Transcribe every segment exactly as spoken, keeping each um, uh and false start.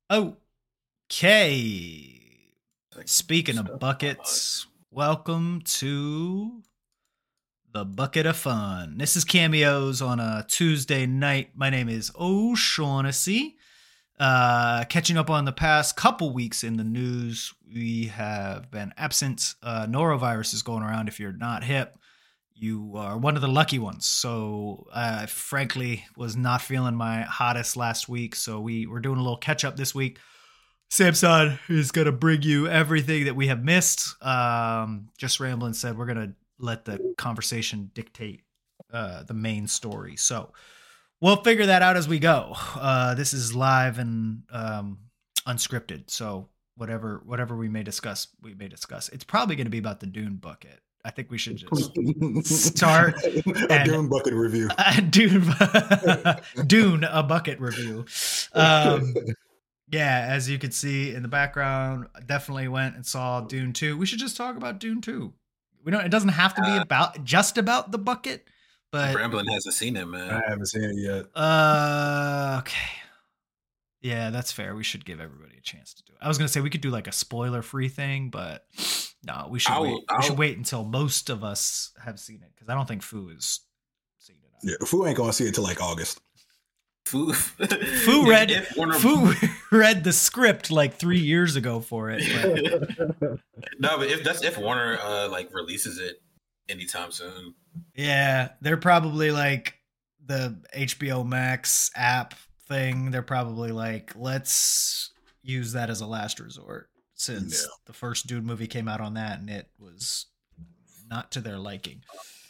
Okay. Speaking of buckets, welcome to the Bucket of Fun. This is Cameos on a Tuesday night. My name is O'Shaughnessy. Uh, catching up on the past couple weeks in the news, we have been absent. Uh, norovirus is going around. If you're not hip, you are one of the lucky ones. So I uh, frankly was not feeling my hottest last week. So we, we're doing a little catch up this week. Samson is going to bring you everything that we have missed. Um, just Ramblin' said we're going to let the conversation dictate uh, the main story. So we'll figure that out as we go. Uh, this is live and um, unscripted. So whatever whatever we may discuss, we may discuss. It's probably going to be about the Dune bucket. I think we should just start a Dune bucket review. A Dune, Dune, a bucket review. Um, yeah, as you could see in the background, I definitely went and saw Dune two. We should just talk about Dune two. We don't. It doesn't have to be uh, about just about the bucket. But Ramblin' hasn't seen it, man. I haven't seen it yet. Uh, okay. Yeah, that's fair. We should give everybody a chance to do it. I was gonna say we could do like a spoiler-free thing, but no, we should I'll, wait. I'll, we should wait until most of us have seen it because I don't think Fu has seen it. Yeah, Fu ain't gonna see it till like August. Fu, Fu read Fu read the script like three years ago for it. But. No, but if that's if Warner uh, like releases it anytime soon. Yeah, they're probably like the H B O Max app thing. They're probably like, let's use that as a last resort since yeah. the first Dune movie came out on that and it was not to their liking.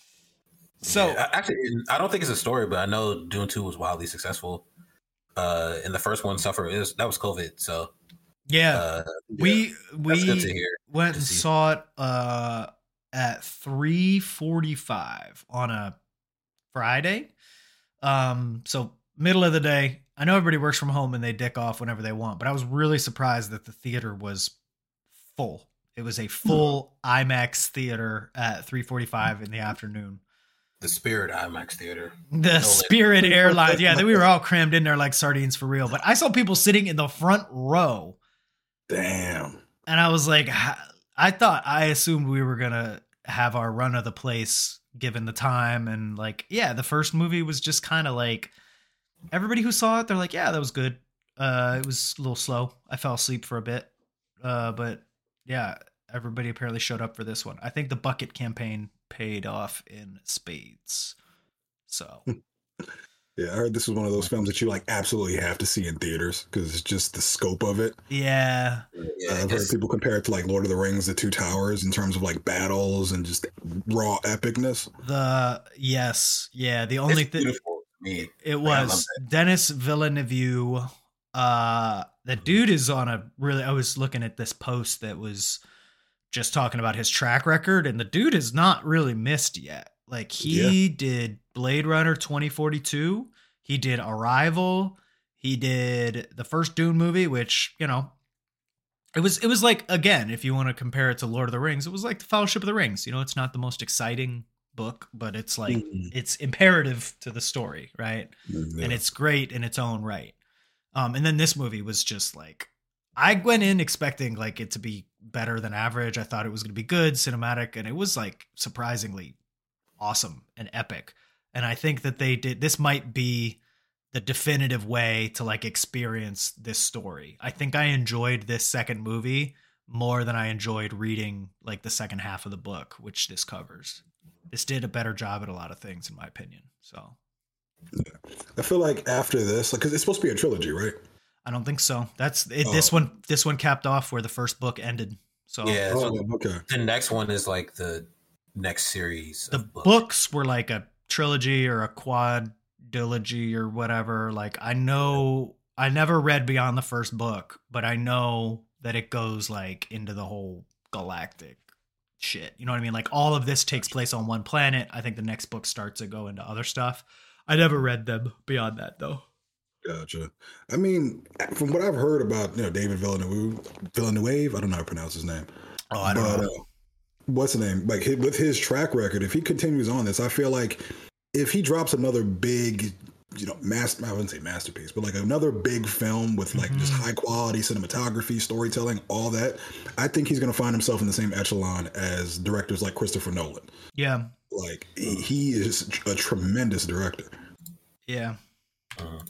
So yeah, actually, I don't think it's a story, but I know Dune two was wildly successful. Uh, and the first one suffered is that was COVID. So yeah, uh, we yeah, we went and saw it uh, at three forty-five on a Friday. Um, so middle of the day. I know everybody works from home and they dick off whenever they want, but I was really surprised that the theater was full. It was a full IMAX theater at three forty-five in the afternoon. The Spirit IMAX theater. The no Spirit Airlines. Yeah, we were all crammed in there like sardines for real. But I saw people sitting in the front row. Damn. And I was like, I thought, I assumed we were going to have our run of the place given the time. And like, yeah, the first movie was just kind of like, everybody who saw it, they're like, yeah, that was good. Uh, it was a little slow. I fell asleep for a bit. Uh, but yeah, everybody apparently showed up for this one. I think the bucket campaign paid off in spades. So yeah, I heard this was one of those films that you like absolutely have to see in theaters because it's just the scope of it. Yeah, yeah uh, I've heard people compare it to like Lord of the Rings, The Two Towers, in terms of like battles and just raw epicness. The yes, yeah. The only thing it was Denis Villeneuve. Uh, the dude is on a really. I was looking at this post that was just talking about his track record, and the dude has not really missed yet. Like he yeah. did Blade Runner twenty forty-two, he did Arrival, he did the first Dune movie, which, you know, it was it was like, again, if you want to compare it to Lord of the Rings, it was like the Fellowship of the Rings. You know, it's not the most exciting book, but it's like mm-hmm. it's imperative to the story, right? Mm-hmm. And it's great in its own right. Um, and then this movie was just like, I went in expecting like it to be better than average. I thought it was going to be good, cinematic, and it was like surprisingly awesome and epic. And I think that they did, this might be the definitive way to like experience this story. I think I enjoyed this second movie more than I enjoyed reading like the second half of the book, which this covers. This did a better job at a lot of things, in my opinion. So yeah. I feel like after this, like, cause it's supposed to be a trilogy, right? I don't think so. That's it. Oh. This one, this one capped off where the first book ended. So yeah, so oh, okay. The next one is like the next series. The of books. books were like a trilogy or a quadrilogy or whatever. Like I know, I never read beyond the first book, but I know that it goes like into the whole galactic shit. You know what I mean? Like all of this takes place on one planet. I think the next book starts to go into other stuff. I never read them beyond that though. Gotcha. I mean, from what I've heard about, you know, David Villeneuve, Villeneuve, I don't know how to pronounce his name. Oh, I don't but, know. Uh, what's the name? Like with his track record, if he continues on this, I feel like if he drops another big you know, master, I wouldn't say masterpiece, but like another big film with like mm-hmm. just high quality cinematography, storytelling, all that, I think he's going to find himself in the same echelon as directors like Christopher Nolan. Yeah. Like he, he is a tremendous director. Yeah. Uh, let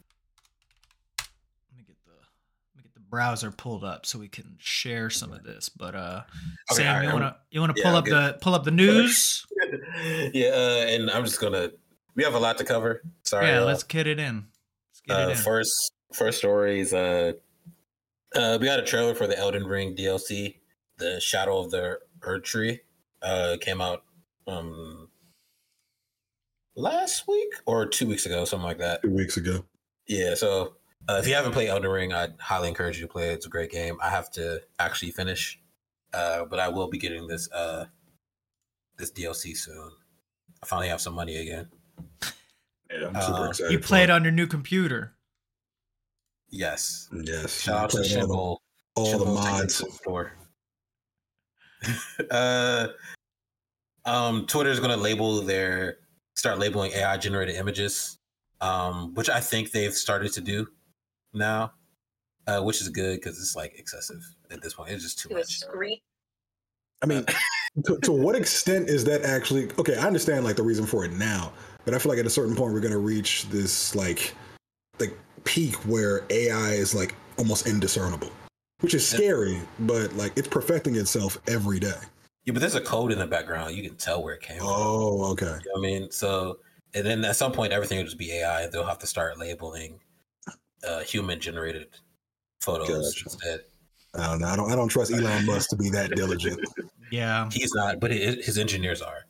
me get the let me get the browser pulled up so we can share some of this. But uh, okay, Sam, right, you want to you want to pull yeah, up the pull up the news? yeah, uh, and I'm just gonna. We have a lot to cover. Sorry. Yeah, uh, let's get it in. Let's get uh, it in. First, first story is uh, uh, we got a trailer for the Elden Ring D L C, the Shadow of the Erdtree. Uh, came out um last week or two weeks ago, something like that. Two weeks ago. Yeah. So uh, if you haven't played Elden Ring, I'd highly encourage you to play it. It's a great game. I have to actually finish, uh, but I will be getting this uh this D L C soon. I finally have some money again. Yeah, I'm super uh, excited. You play it on your new computer. Yes. Yes. Shout out to Shimble. All, all Shimble the mods. Store. uh, um, Twitter is going to label their start labeling A I generated images, um, which I think they've started to do now, uh, which is good because it's like excessive at this point. It's just too much. I mean, to, to what extent is that actually okay? I understand like the reason for it now. But I feel like at a certain point we're gonna reach this like like peak where A I is like almost indiscernible, which is scary, but like it's perfecting itself every day. Yeah, but there's a code in the background. You can tell where it came oh, from. Oh, okay. You know what I mean? So, and then at some point everything will just be A I. They'll have to start labeling uh, human generated photos gotcha. instead. I don't know. I don't. I don't trust Elon Musk to be that diligent. Yeah, he's not, but it, his engineers are.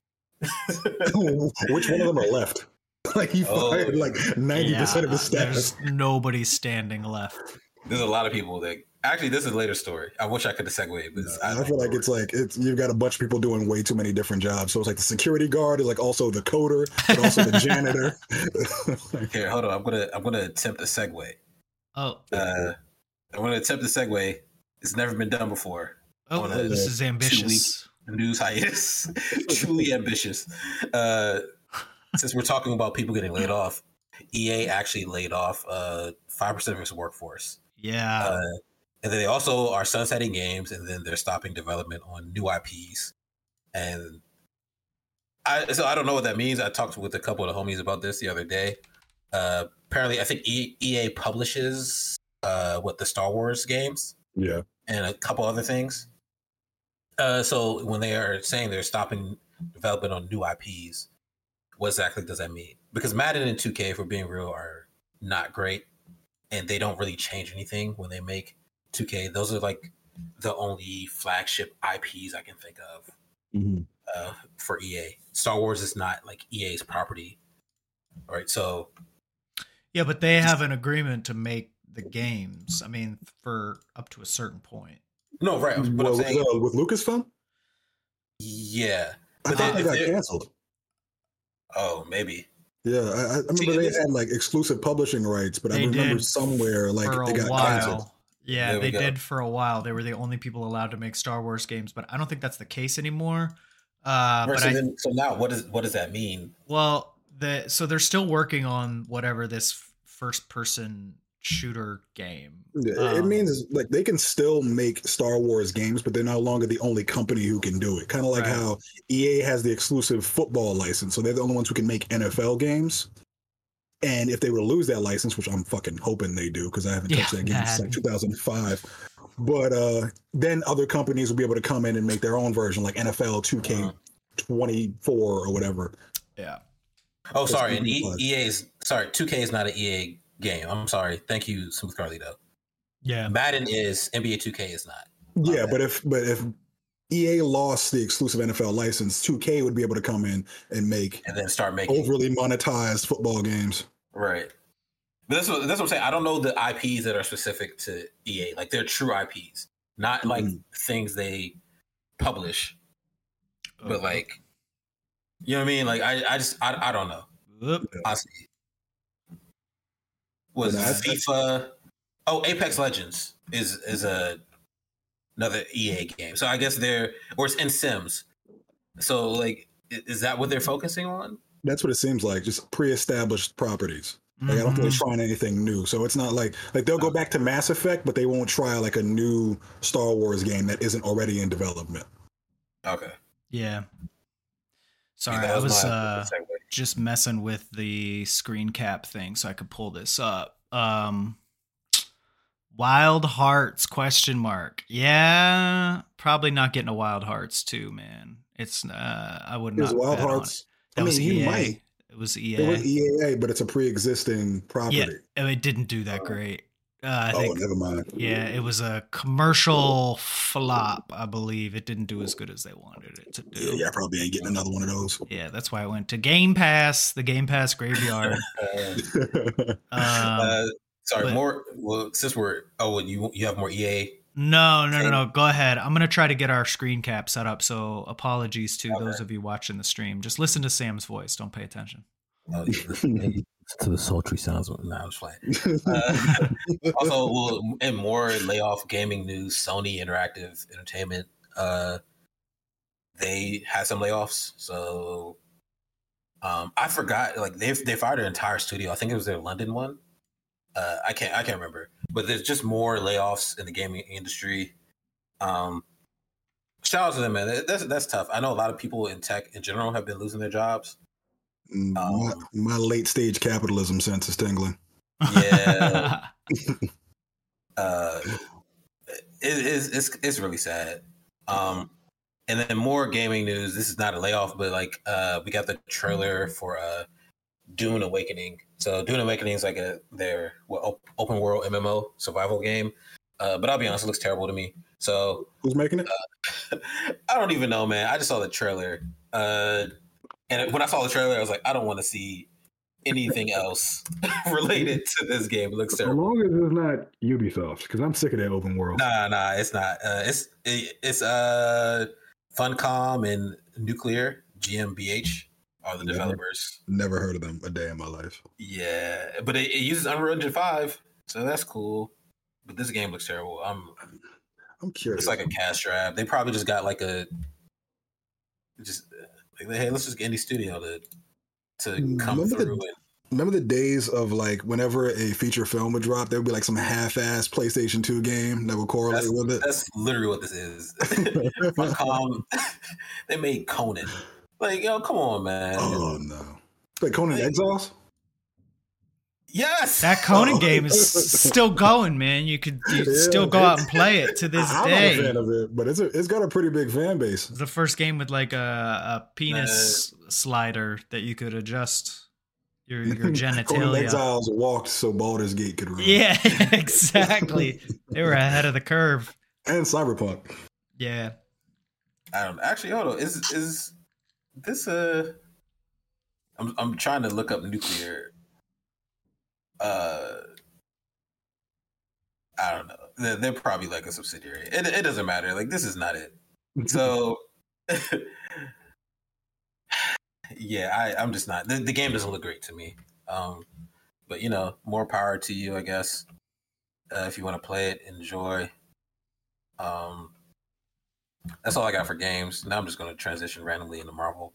Which one of them are left? Like he oh, fired like ninety yeah, percent of his staff. There's nobody standing left. There's a lot of people that actually. This is a later story. I wish I could have segued, but no, I, I feel like it's like it's you've got a bunch of people doing way too many different jobs. So it's like the security guard is like also the coder, but also the janitor. Here, hold on. I'm gonna I'm gonna attempt a segue. Oh, uh, I'm gonna attempt a segue. It's never been done before. Oh, this is ambitious. News hiatus. Truly ambitious. Uh, since we're talking about people getting laid off, E A actually laid off uh, five percent of its workforce. Yeah. Uh, and then they also are sunsetting games, and then they're stopping development on new I Ps. And I so I don't know what that means. I talked with a couple of the homies about this the other day. Uh, apparently, I think e- EA publishes uh, what the Star Wars games. Yeah. And a couple other things. Uh, so when they are saying they're stopping development on new I Ps, what exactly does that mean? Because Madden and two K, if we're being real, are not great, and they don't really change anything when they make two K. Those are like the only flagship I Ps I can think of mm-hmm. uh, for E A. Star Wars is not like E A's property, right? So, yeah, but they have an agreement to make the games. I mean, for up to a certain point. No, right. But well, I'm saying, uh, with Lucasfilm? Yeah. But I thought they got canceled. Oh, maybe. Yeah, I, I remember See, they had like exclusive publishing rights, but I remember somewhere like they got while. canceled. Yeah, they go. did for a while. They were the only people allowed to make Star Wars games, but I don't think that's the case anymore. Uh, right, but so, I, then, so now, what does what does that mean? Well, the so they're still working on whatever this first-person shooter game. Yeah, um, it means like they can still make Star Wars games, but they're no longer the only company who can do it. Kind of like right. how E A has the exclusive football license, so they're the only ones who can make N F L games. And if they were to lose that license, which I'm fucking hoping they do, because I haven't touched yeah, that game man. since like two thousand five, but uh, then other companies will be able to come in and make their own version, like N F L two K twenty-four or whatever. Yeah. Oh, That's sorry, and e- EA's sorry, two K is not an E A game. I'm sorry. Thank you, Smooth Carlito. Yeah. Madden is, N B A two K is not. Yeah, but if but if E A lost the exclusive N F L license, two K would be able to come in and make and then start making overly monetized football games. Right. But that's what that's what I'm saying. I don't know the I Ps that are specific to E A. Like they're true I Ps, not like mm. things they publish. But uh-huh. like, you know what I mean? Like I, I just I, I don't know. Yep. Honestly. Was FIFA? Oh, Apex Legends is is a another E A game. So I guess they're or it's in Sims. So like, is that what they're focusing on? That's what it seems like. Just pre-established properties. Like mm-hmm. I don't think they're trying anything new. So it's not like like they'll go back to Mass Effect, but they won't try like a new Star Wars game that isn't already in development. Okay. Yeah. Sorry, yeah, was I was uh, just messing with the screen cap thing so I could pull this up. Um, Wild Hearts question mark. Yeah, probably not getting a Wild Hearts too, man. It's uh, I would not. Wild Hearts. That I was mean, E A. you might. It was E A. It was E A, but it's a pre-existing property. Yeah, it didn't do that great. Uh, I oh, think, never mind. Yeah, it was a commercial flop, I believe. It didn't do as good as they wanted it to do. Yeah, yeah, I probably ain't getting another one of those. Yeah, that's why I went to Game Pass, the Game Pass graveyard. um, uh, sorry, but, more. Well, since we're oh, you you have more E A. No, no, no, no. Go ahead. I'm gonna try to get our screen cap set up. So apologies to okay. those of you watching the stream. Just listen to Sam's voice. Don't pay attention. Oh, yeah. To the sultry sounds. No, I was playing. Uh, also, well, in more layoff gaming news, Sony Interactive Entertainment, uh, they had some layoffs. So um, I forgot. Like they they fired their entire studio. I think it was their London one. Uh, I can't I can't remember. But there's just more layoffs in the gaming industry. Um, shout out to them, man. That's that's tough. I know a lot of people in tech in general have been losing their jobs. Um, my, my late stage capitalism sense is tingling. Yeah. uh, it, it's, it's it's really sad. Um, and then more gaming news. This is not a layoff, but like uh, we got the trailer for uh, Dune Awakening. So Dune Awakening is like a their well, open world M M O survival game. Uh, but I'll be honest, it looks terrible to me. So who's making it? Uh, I don't even know, man. I just saw the trailer. Uh, And when I saw the trailer, I was like, I don't want to see anything else related to this game. It looks terrible. As long as it's not Ubisoft, because I'm sick of that open world. Nah, nah, it's not. Uh, it's it, it's uh, Funcom and Nuclear G M B H are the never, developers. Never heard of them a day in my life. Yeah, but it, it uses Unreal Engine five, so that's cool. But this game looks terrible. I'm I'm curious. It's like a cash grab. They probably just got like a just. Like, hey, let's just get indie studio to to come remember through. The, and, remember the days of like whenever a feature film would drop, there would be like some half-ass PlayStation two game that would correlate that's, with it. That's literally what this is. Funcom, they made Conan. Like, yo, come on, man. Oh no! Like Conan like, Exiles. Yes, that Conan oh. game is still going, man. You could you yeah, still go out and play it to this I'm day. I'm not a fan of it, but it's a, it's got a pretty big fan base. It's the first game with like a, a penis uh, slider that you could adjust your your genitalia. Conan Exiles walked so Baldur's Gate could run. Yeah, exactly. They were ahead of the curve. And Cyberpunk. Yeah. I don't actually. Hold on. Is is this a? I'm I'm trying to look up Nuclear. Uh, I don't know. They're, they're probably like a subsidiary. It it doesn't matter. Like this is not it. So, yeah, I I'm just not. The, the game doesn't look great to me. Um, but you know, more power to you, I guess. Uh, if you want to play it, enjoy. Um, that's all I got for games. Now I'm just going to transition randomly into Marvel.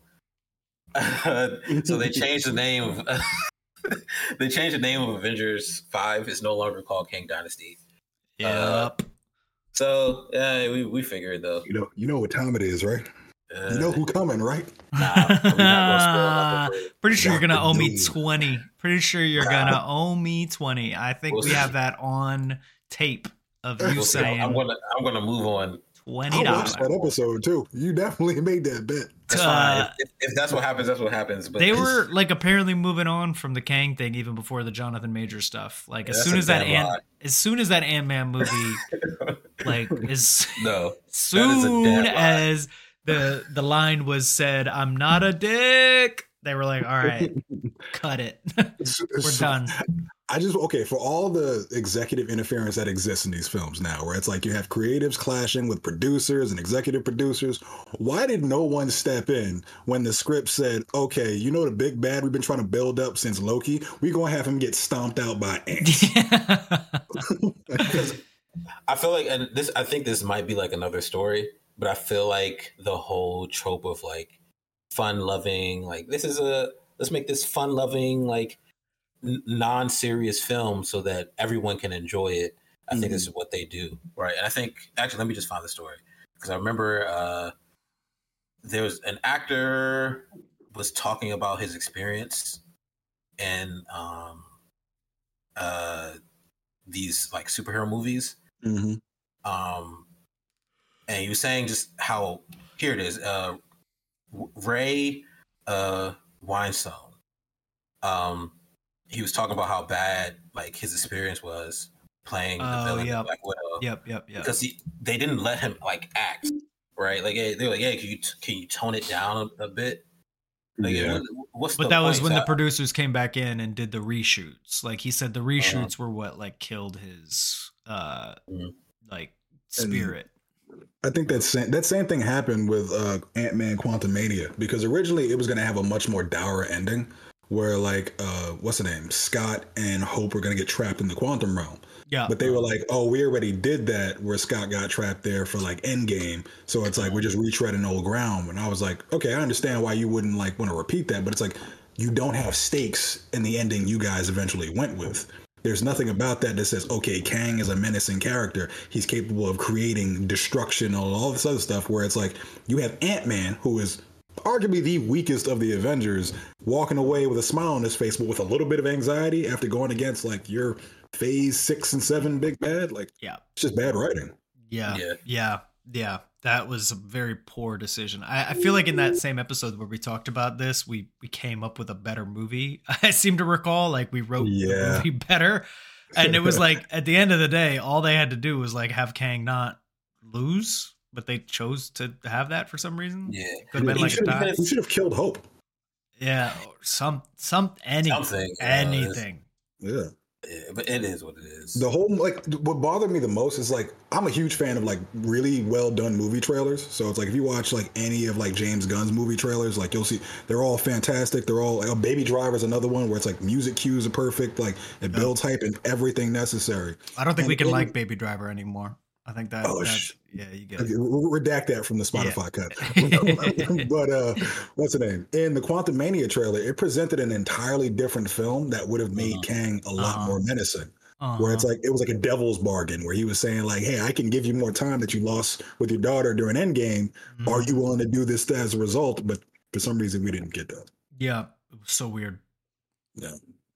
So they changed the name of. They changed the name of Avengers five. It's no longer called Kang Dynasty. Yep. Uh, so yeah, we we figured though. You know, you know what time it is, right? Uh, you know who coming, right? Nah, pretty sure you're gonna owe me twenty. Pretty sure you're gonna owe me twenty. I think we'll we see. have that on tape of you we'll saying. I'm gonna I'm gonna move on. Twenty dollars. I watched that episode too. You definitely made that bet. That's uh, fine. If, if, if that's what happens, that's what happens. But they were like apparently moving on from the Kang thing even before the Jonathan Majors stuff. Like yeah, as soon as that Ant, as soon as that Ant-Man movie, like as no, soon as the the line was said, "I'm not a dick," they were like, "All right, cut it. We're done." I just, okay, for all the executive interference that exists in these films now, where it's like you have creatives clashing with producers and executive producers, why did no one step in when the script said, okay, you know the big bad we've been trying to build up since Loki? We're going to have him get stomped out by ants. Because I feel like, and this, I think this might be like another story, but I feel like the whole trope of like fun-loving, like this is a let's make this fun-loving, like n- non-serious film so that everyone can enjoy it. I mm-hmm. think this is what they do, right? And I think actually, let me just find the story because I remember uh, there was an actor was talking about his experience in um, uh, these like superhero movies, mm-hmm. um, and he was saying just how here it is, uh, Ray uh, Winestone. Um, he was talking about how bad like his experience was playing the oh, villain yep. in Black Widow. Yep, yep, yep. Because he, they didn't let him like act, right? Like they were like, "Hey, can you can you tone it down a, a bit?" Like, yeah. what, what's but the that point? was when so the I, producers came back in and did the reshoots. Like he said, the reshoots uh-huh. were what like killed his uh mm-hmm. like spirit. And I think that same, that same thing happened with uh, Ant-Man Quantumania because originally it was going to have a much more dour ending where like uh, what's the name Scott and Hope were going to get trapped in the quantum realm. Yeah. But they were like, oh, we already did that where Scott got trapped there for like Endgame. So it's like we're just retreading old ground. And I was like, okay, I understand why you wouldn't like want to repeat that. But it's like you don't have stakes in the ending you guys eventually went with. There's nothing about that that says, okay, Kang is a menacing character. He's capable of creating destruction and all this other stuff where it's like you have Ant-Man, who is arguably the weakest of the Avengers, walking away with a smile on his face, but with a little bit of anxiety after going against like your phase six and seven big bad. Like, yeah, it's just bad writing. Yeah, yeah, yeah, yeah. That was a very poor decision. I, I feel like in that same episode where we talked about this, we we came up with a better movie. I seem to recall, like we wrote yeah. the movie better, and it was like at the end of the day, all they had to do was like have Kang not lose. But they chose to have that for some reason. Yeah, could have been like a tie. We should have killed Hope. Yeah, some some any, something anything. Uh, yeah. yeah, but it is what it is. The whole like what bothered me the most is like I'm a huge fan of like really well done movie trailers. So it's like if you watch like any of like James Gunn's movie trailers, like you'll see they're all fantastic. They're all like, Baby Driver's another one where it's like music cues are perfect. Like it builds hype and everything necessary. I don't think and we can it, like Baby Driver anymore. I think that, oh, sh- yeah, you get it. Okay, redact that from the Spotify yeah. cut. But uh, what's the name? In the Quantumania trailer, it presented an entirely different film that would have made uh-huh. Kang a lot uh-huh. more menacing. Uh-huh. Where it's like it was like a devil's bargain, where he was saying like, "Hey, I can give you more time that you lost with your daughter during Endgame. Mm-hmm. Are you willing to do this as a result?" But for some reason, we didn't get that. Yeah, it was so weird. Yeah.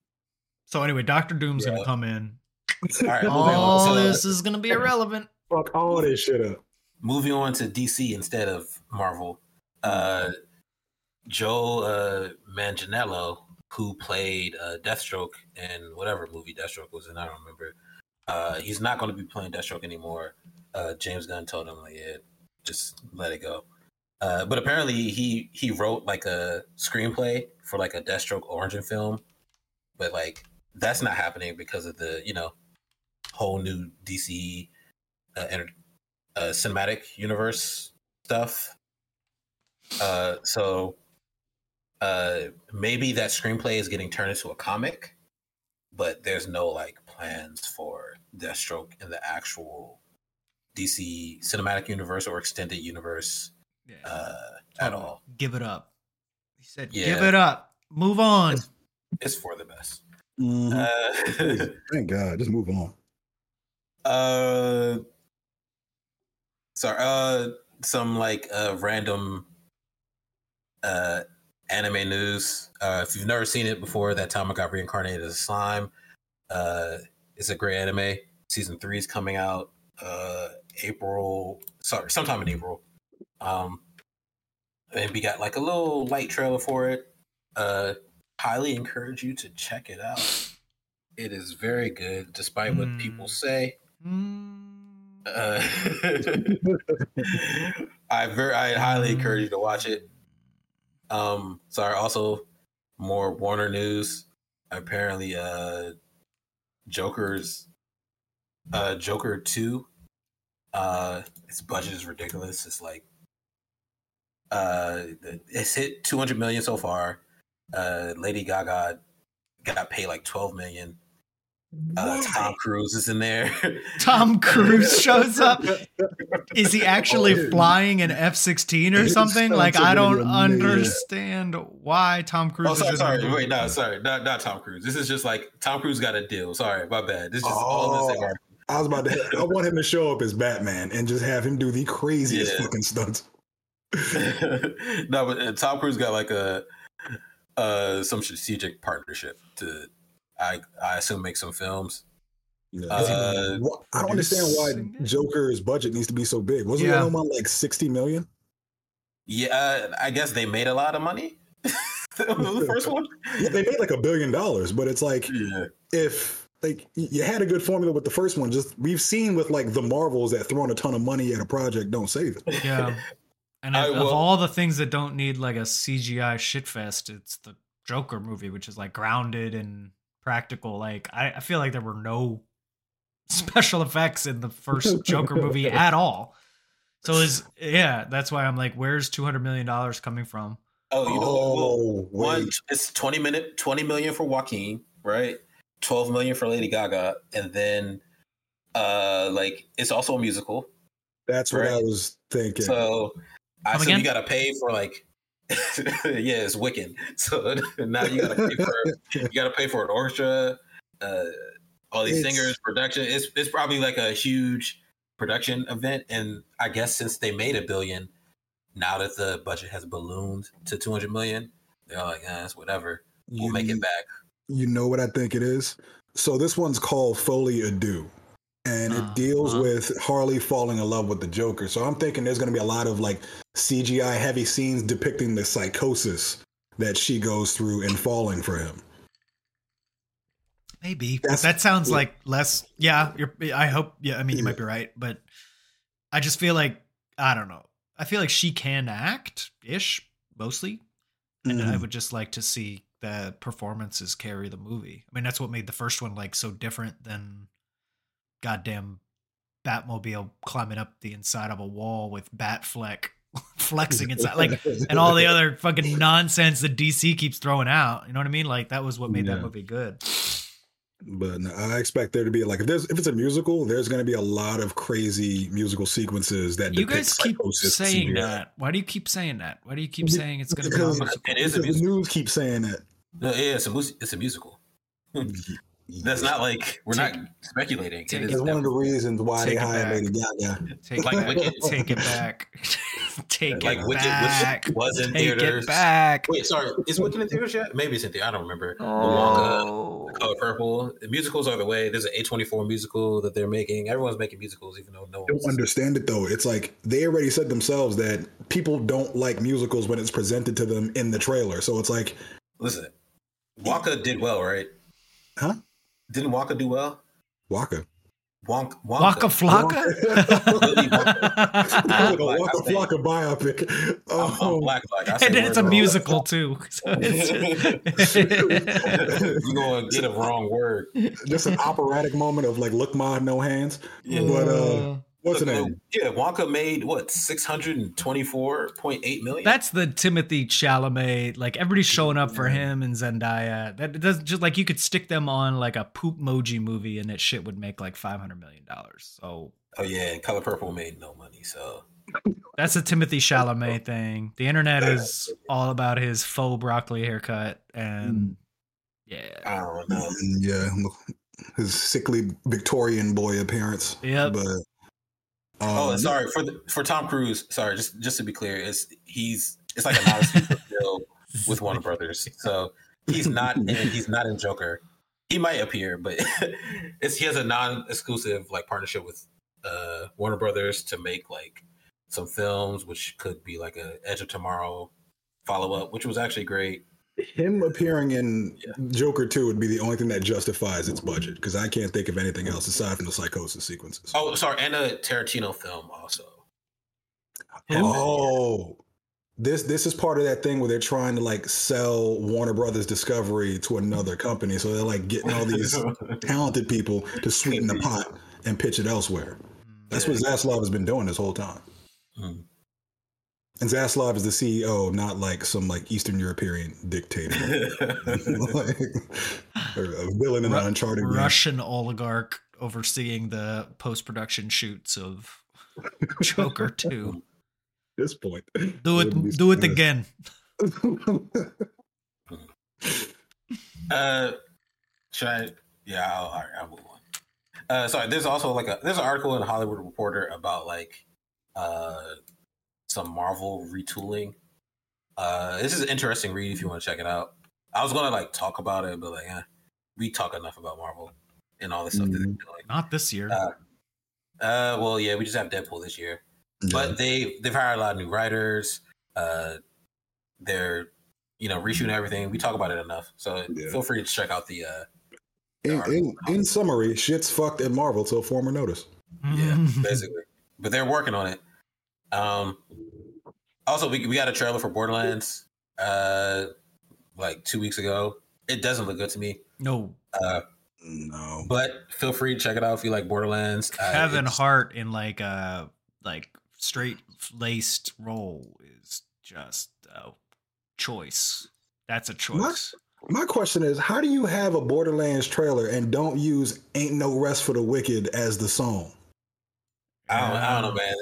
So anyway, Doctor Doom's yeah. gonna come in. All right, all so, this is gonna be irrelevant. Fuck all this shit up. Moving on to D C instead of Marvel, uh, Joe uh, Manganiello, who played uh, Deathstroke in whatever movie Deathstroke was in, I don't remember. Uh, he's not going to be playing Deathstroke anymore. Uh, James Gunn told him, like, yeah, just let it go. Uh, but apparently he he wrote like a screenplay for like a Deathstroke origin film, but like that's not happening because of the, you know, whole new D C uh, enter- uh, cinematic universe stuff. Uh, so uh, maybe that screenplay is getting turned into a comic, but there's no like plans for Deathstroke in the actual D C cinematic universe or extended universe yeah. uh, at all. Give it up. He said, yeah. give it up. Move on. It's, it's for the best. Mm-hmm. Uh, Thank God. Just move on. Uh, sorry. Uh, some like uh, random uh, anime news. Uh, if you've never seen it before, That Time I Got Reincarnated as a Slime. Uh, it's a great anime. Season three is coming out uh, April. Sorry, sometime in April. Um, and we got like a little light trailer for it. Uh, highly encourage you to check it out. It is very good, despite mm. what people say. Mm. Uh, I very, I highly encourage you to watch it. Um, sorry. Also, more Warner news. Apparently, uh, Joker's, uh, Joker two. Uh, its budget is ridiculous. It's like, uh, it's hit two hundred million so far. Uh, Lady Gaga got paid like twelve million. Uh, Tom Cruise is in there. Tom Cruise shows up. Is he actually oh, flying an F sixteen or something? Like, I don't understand why Tom Cruise. Oh, sorry, is sorry. Wait, no, sorry, not not Tom Cruise. This is just like Tom Cruise got a deal. Sorry, my bad. This is just oh, all this thing. I was about to. I want him to show up as Batman and just have him do the craziest yeah. fucking stunts. No, but uh, Tom Cruise got like a uh some strategic partnership to. I I assume make some films. Yeah. Uh, I don't understand why Joker's budget needs to be so big. Wasn't yeah. it on like sixty million? Yeah, I guess they made a lot of money. The first one. Yeah, they made like a billion dollars, but it's like yeah. if like you had a good formula with the first one, just we've seen with like the Marvels that throwing a ton of money at a project don't save it. Yeah, and I, of well, all the things that don't need like a C G I shitfest, it's the Joker movie, which is like grounded and practical. Like I, I feel like there were no special effects in the first Joker movie at all. So is yeah, that's why I'm like, where's two hundred million dollars coming from? Oh, you know, oh, well, one it's twenty minute, twenty million for Joaquin, right? twelve million for Lady Gaga, and then uh, like it's also a musical. That's right? what I was thinking. So I said you got to pay for like. Yeah, it's Wicked. So now you gotta pay for you gotta pay for an orchestra, uh, all these it's, singers, production. It's it's probably like a huge production event. And I guess since they made a billion, now that the budget has ballooned to two hundred million, they're like, eh, it's whatever. We'll you, make it back. You know what I think it is? So this one's called Folie à Deux. And it uh, deals uh, with Harley falling in love with the Joker. So I'm thinking there's going to be a lot of like C G I heavy scenes depicting the psychosis that she goes through in falling for him. Maybe That's, that sounds yeah. like less. Yeah, you're, I hope. Yeah, I mean, you yeah. might be right, but I just feel like I don't know. I feel like she can act ish mostly, and mm-hmm. I would just like to see the performances carry the movie. I mean, that's what made the first one like so different than. Goddamn Batmobile climbing up the inside of a wall with Batfleck flexing inside, like, and all the other fucking nonsense that D C keeps throwing out. You know what I mean? Like that was what made yeah. that movie good. But no, I expect there to be like if there's if it's a musical, there's going to be a lot of crazy musical sequences that you guys keep saying that. Why do you keep saying that? Why do you keep saying it's going to be? A musical? It is a musical. The news keeps saying that. No, yeah, it's a it's a musical. That's not like we're take, not speculating. It is one of the reasons why they hired Lady Gaga. Take, like Wicked, take it back. Take like it Wicked, back. Wicked was in take theaters. It back. Wait, sorry, is Wicked in theaters yet? Maybe it's in theaters. I don't remember. Oh. Wonka, The Color Purple. The musicals are the way. There's an A twenty-four musical that they're making. Everyone's making musicals, even though no one. I don't understand it though. It's like they already said themselves that people don't like musicals when it's presented to them in the trailer. So it's like, listen, Wonka did well, right? Huh? Didn't Wonka do well? Wonka. Wonka. Wonka. Waka Flocka? Wonka, Waka Flocka biopic. Oh, I'm, I'm black, black. And it's a wrong. musical too. So You're going to get a wrong word. Just an operatic moment of like, look, ma, no hands. Yeah. But uh, what's the name? Yeah, Wonka made what six hundred twenty-four point eight million. That's the Timothy Chalamet. Like everybody's showing up for him and Zendaya. That does just like you could stick them on like a Poop-moji movie and that shit would make like five hundred million dollars. So oh yeah, and Color Purple made no money. So that's a Timothy Chalamet thing. The internet is all about his faux broccoli haircut and yeah, I don't know. Yeah, his sickly Victorian boy appearance. Yeah, but. Um, oh, sorry for the, for Tom Cruise. Sorry, just just to be clear, it's he's it's like a non-exclusive deal with Warner Brothers, so he's not in, he's not in Joker. He might appear, but it's he has a non-exclusive like partnership with uh, Warner Brothers to make like some films, which could be like a Edge of Tomorrow follow up, which was actually great. Him appearing in yeah. Joker two would be the only thing that justifies its budget, because I can't think of anything else aside from the psychosis sequences. Oh, sorry, and a Tarantino film also. Him? Oh, this this is part of that thing where they're trying to like sell Warner Brothers Discovery to another company, so they're like getting all these talented people to sweeten the pot and pitch it elsewhere. That's yeah. what Zaslav has been doing this whole time. Mm. And Zaslav is the C E O, not like some like Eastern European dictator, like, or a villain in Ru- an Uncharted Russian game. oligarch overseeing the post production shoots of Joker two. At this point, do it, do it again. uh, should I? Yeah, I'll, I'll, I'll move on. Uh, sorry, there's also like a there's an article in the Hollywood Reporter about like uh some Marvel retooling. Uh, this is an interesting read if you want to check it out. I was gonna like talk about it, but like, eh, we talk enough about Marvel and all this stuff. Mm-hmm. Like, not this year. Uh, uh, well, yeah, we just have Deadpool this year, yeah. But they they've hired a lot of new writers. Uh, they're you know reshooting everything. We talk about it enough, so yeah. Feel free to check out the. Uh, the in, in, in summary, shit's fucked at Marvel till former notice. Yeah, basically, but they're working on it. Um. Also, we we got a trailer for Borderlands, uh, like two weeks ago. It doesn't look good to me. No, uh, no. But feel free to check it out if you like Borderlands. Kevin uh, Hart in like a like straight laced role is just a choice. That's a choice. My, my question is, how do you have a Borderlands trailer and don't use "Ain't No Rest for the Wicked" as the song? I don't, I don't know, man.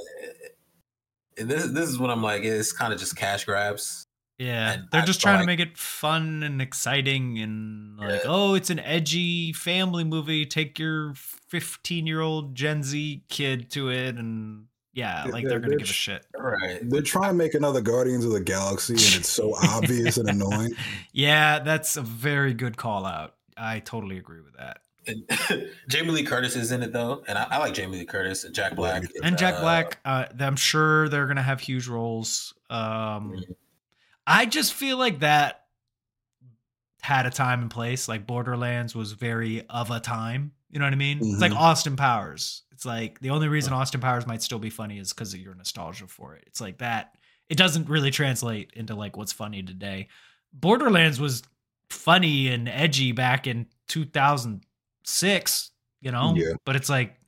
This this is what I'm like. It's kind of just cash grabs. Yeah, and they're just trying like, to make it fun and exciting, and like, yeah. oh, it's an edgy family movie. Take your fifteen year old Gen Z kid to it, and yeah, like they're, they're gonna they're, give a shit. Right? They're trying to make another Guardians of the Galaxy, and it's so obvious and annoying. Yeah, that's a very good call out. I totally agree with that. And Jamie Lee Curtis is in it though, and I, I like Jamie Lee Curtis and Jack Black. And Jack uh, Black, uh, I'm sure they're gonna have huge roles. Um, mm-hmm. I just feel like that had a time and place. Like Borderlands was very of a time. You know what I mean? Mm-hmm. It's like Austin Powers. It's like the only reason Austin Powers might still be funny is because of your nostalgia for it. It's like that. It doesn't really translate into like what's funny today. Borderlands was funny and edgy back in two thousand six, you know, yeah. But it's like,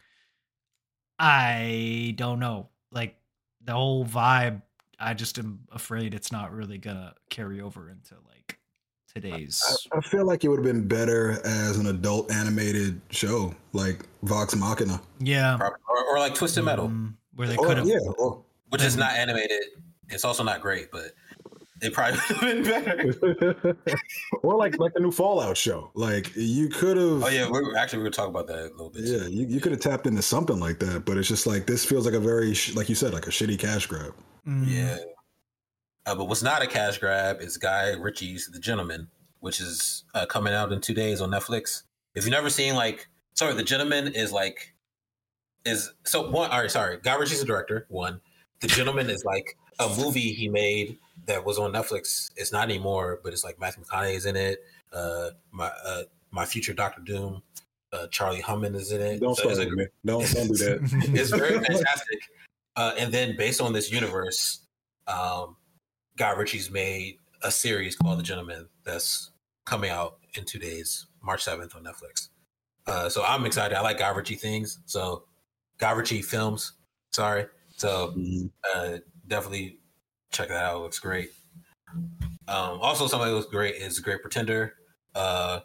I don't know, like the whole vibe. I just am afraid it's not really gonna carry over into like today's. I, I feel like it would have been better as an adult animated show, like Vox Machina. Yeah, or, or like Twisted Metal, mm, where they could have, yeah, or, which is not animated. It's also not great, but it probably would have been better. Or like like the new Fallout show. Like you could have. Oh yeah, we're actually we're gonna talk about that a little bit. Yeah, you, you could have tapped into something like that, but it's just like this feels like a very like you said, like a shitty cash grab. Mm. Yeah, uh, but what's not a cash grab is Guy Ritchie's The Gentleman, which is uh, coming out in two days on Netflix. If you've never seen like, sorry, The Gentleman is like is so one. All right, sorry, Guy Ritchie's the director. One, The Gentleman is like a movie he made that was on Netflix. It's not anymore, but it's like Matthew McConaughey's in it. Uh, my uh, my future Doctor Doom, uh, Charlie Hunnam is in it. Don't so start with me. Don't don't do that. It's very fantastic. Uh, and then based on this universe, um, Guy Ritchie's made a series called The Gentleman that's coming out in two days, March seventh on Netflix. Uh, so I'm excited. I like Guy Ritchie things. So Guy Ritchie films. Sorry. So uh, definitely check that out. It looks great. Um, also, somebody who looks great is Great Pretender. Uh,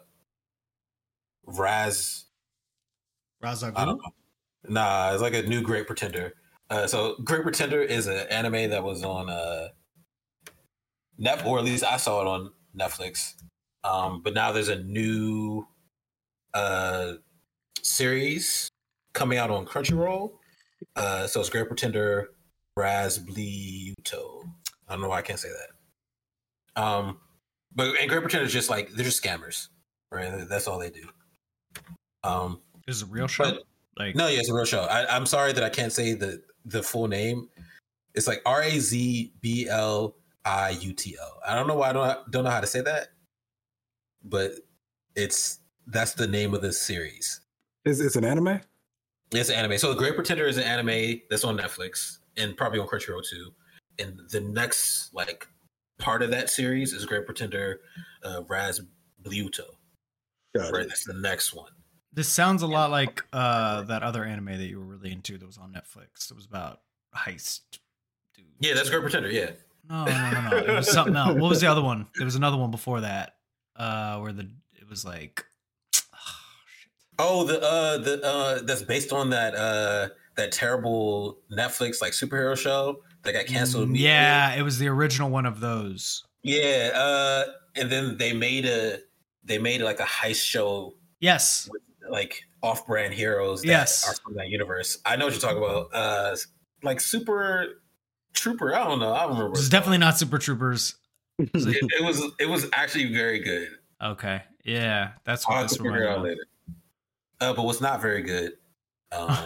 Raz. Ra's al Ghul? Nah, it's like a new Great Pretender. Uh, so Great Pretender is an anime that was on uh, Net, or at least I saw it on Netflix. Um, but now there's a new uh, series coming out on Crunchyroll. Uh, so it's Great Pretender, Raz Bliuto. I don't know why I can't say that. Um, but and Great Pretender is just like they're just scammers, right? That's all they do. Um, is it a real show? But, like no, yeah, it's a real show. I, I'm sorry that I can't say the the full name. It's like R A Z B L I U T O. I don't know why I don't don't know how to say that, but it's that's the name of this series. Is it's an anime? It's an anime. So The Great Pretender is an anime that's on Netflix and probably on Crunchyroll too. And the next like part of that series is Great Pretender, uh, Raz Bliuto. Right, that's the next one. This sounds a lot like uh, that other anime that you were really into that was on Netflix. It was about heist dude. Yeah, that's Great Pretender. Yeah. No, no, no, no. It was something else. What was the other one? There was another one before that, uh, where the it was like, oh, shit. oh the uh the uh that's based on that uh that terrible Netflix like superhero show that got canceled. Mm, yeah, it was the original one of those. Yeah, uh, and then they made a they made like a heist show. Yes, with, like off-brand heroes. That yes, are from that universe. I know what you're talking about. Uh, like Super Trooper. I don't know. I don't remember. It's definitely not Super Troopers. it, it was. It was actually very good. Okay, yeah, that's what I'll this figure out later. Uh, but what's not very good. Um,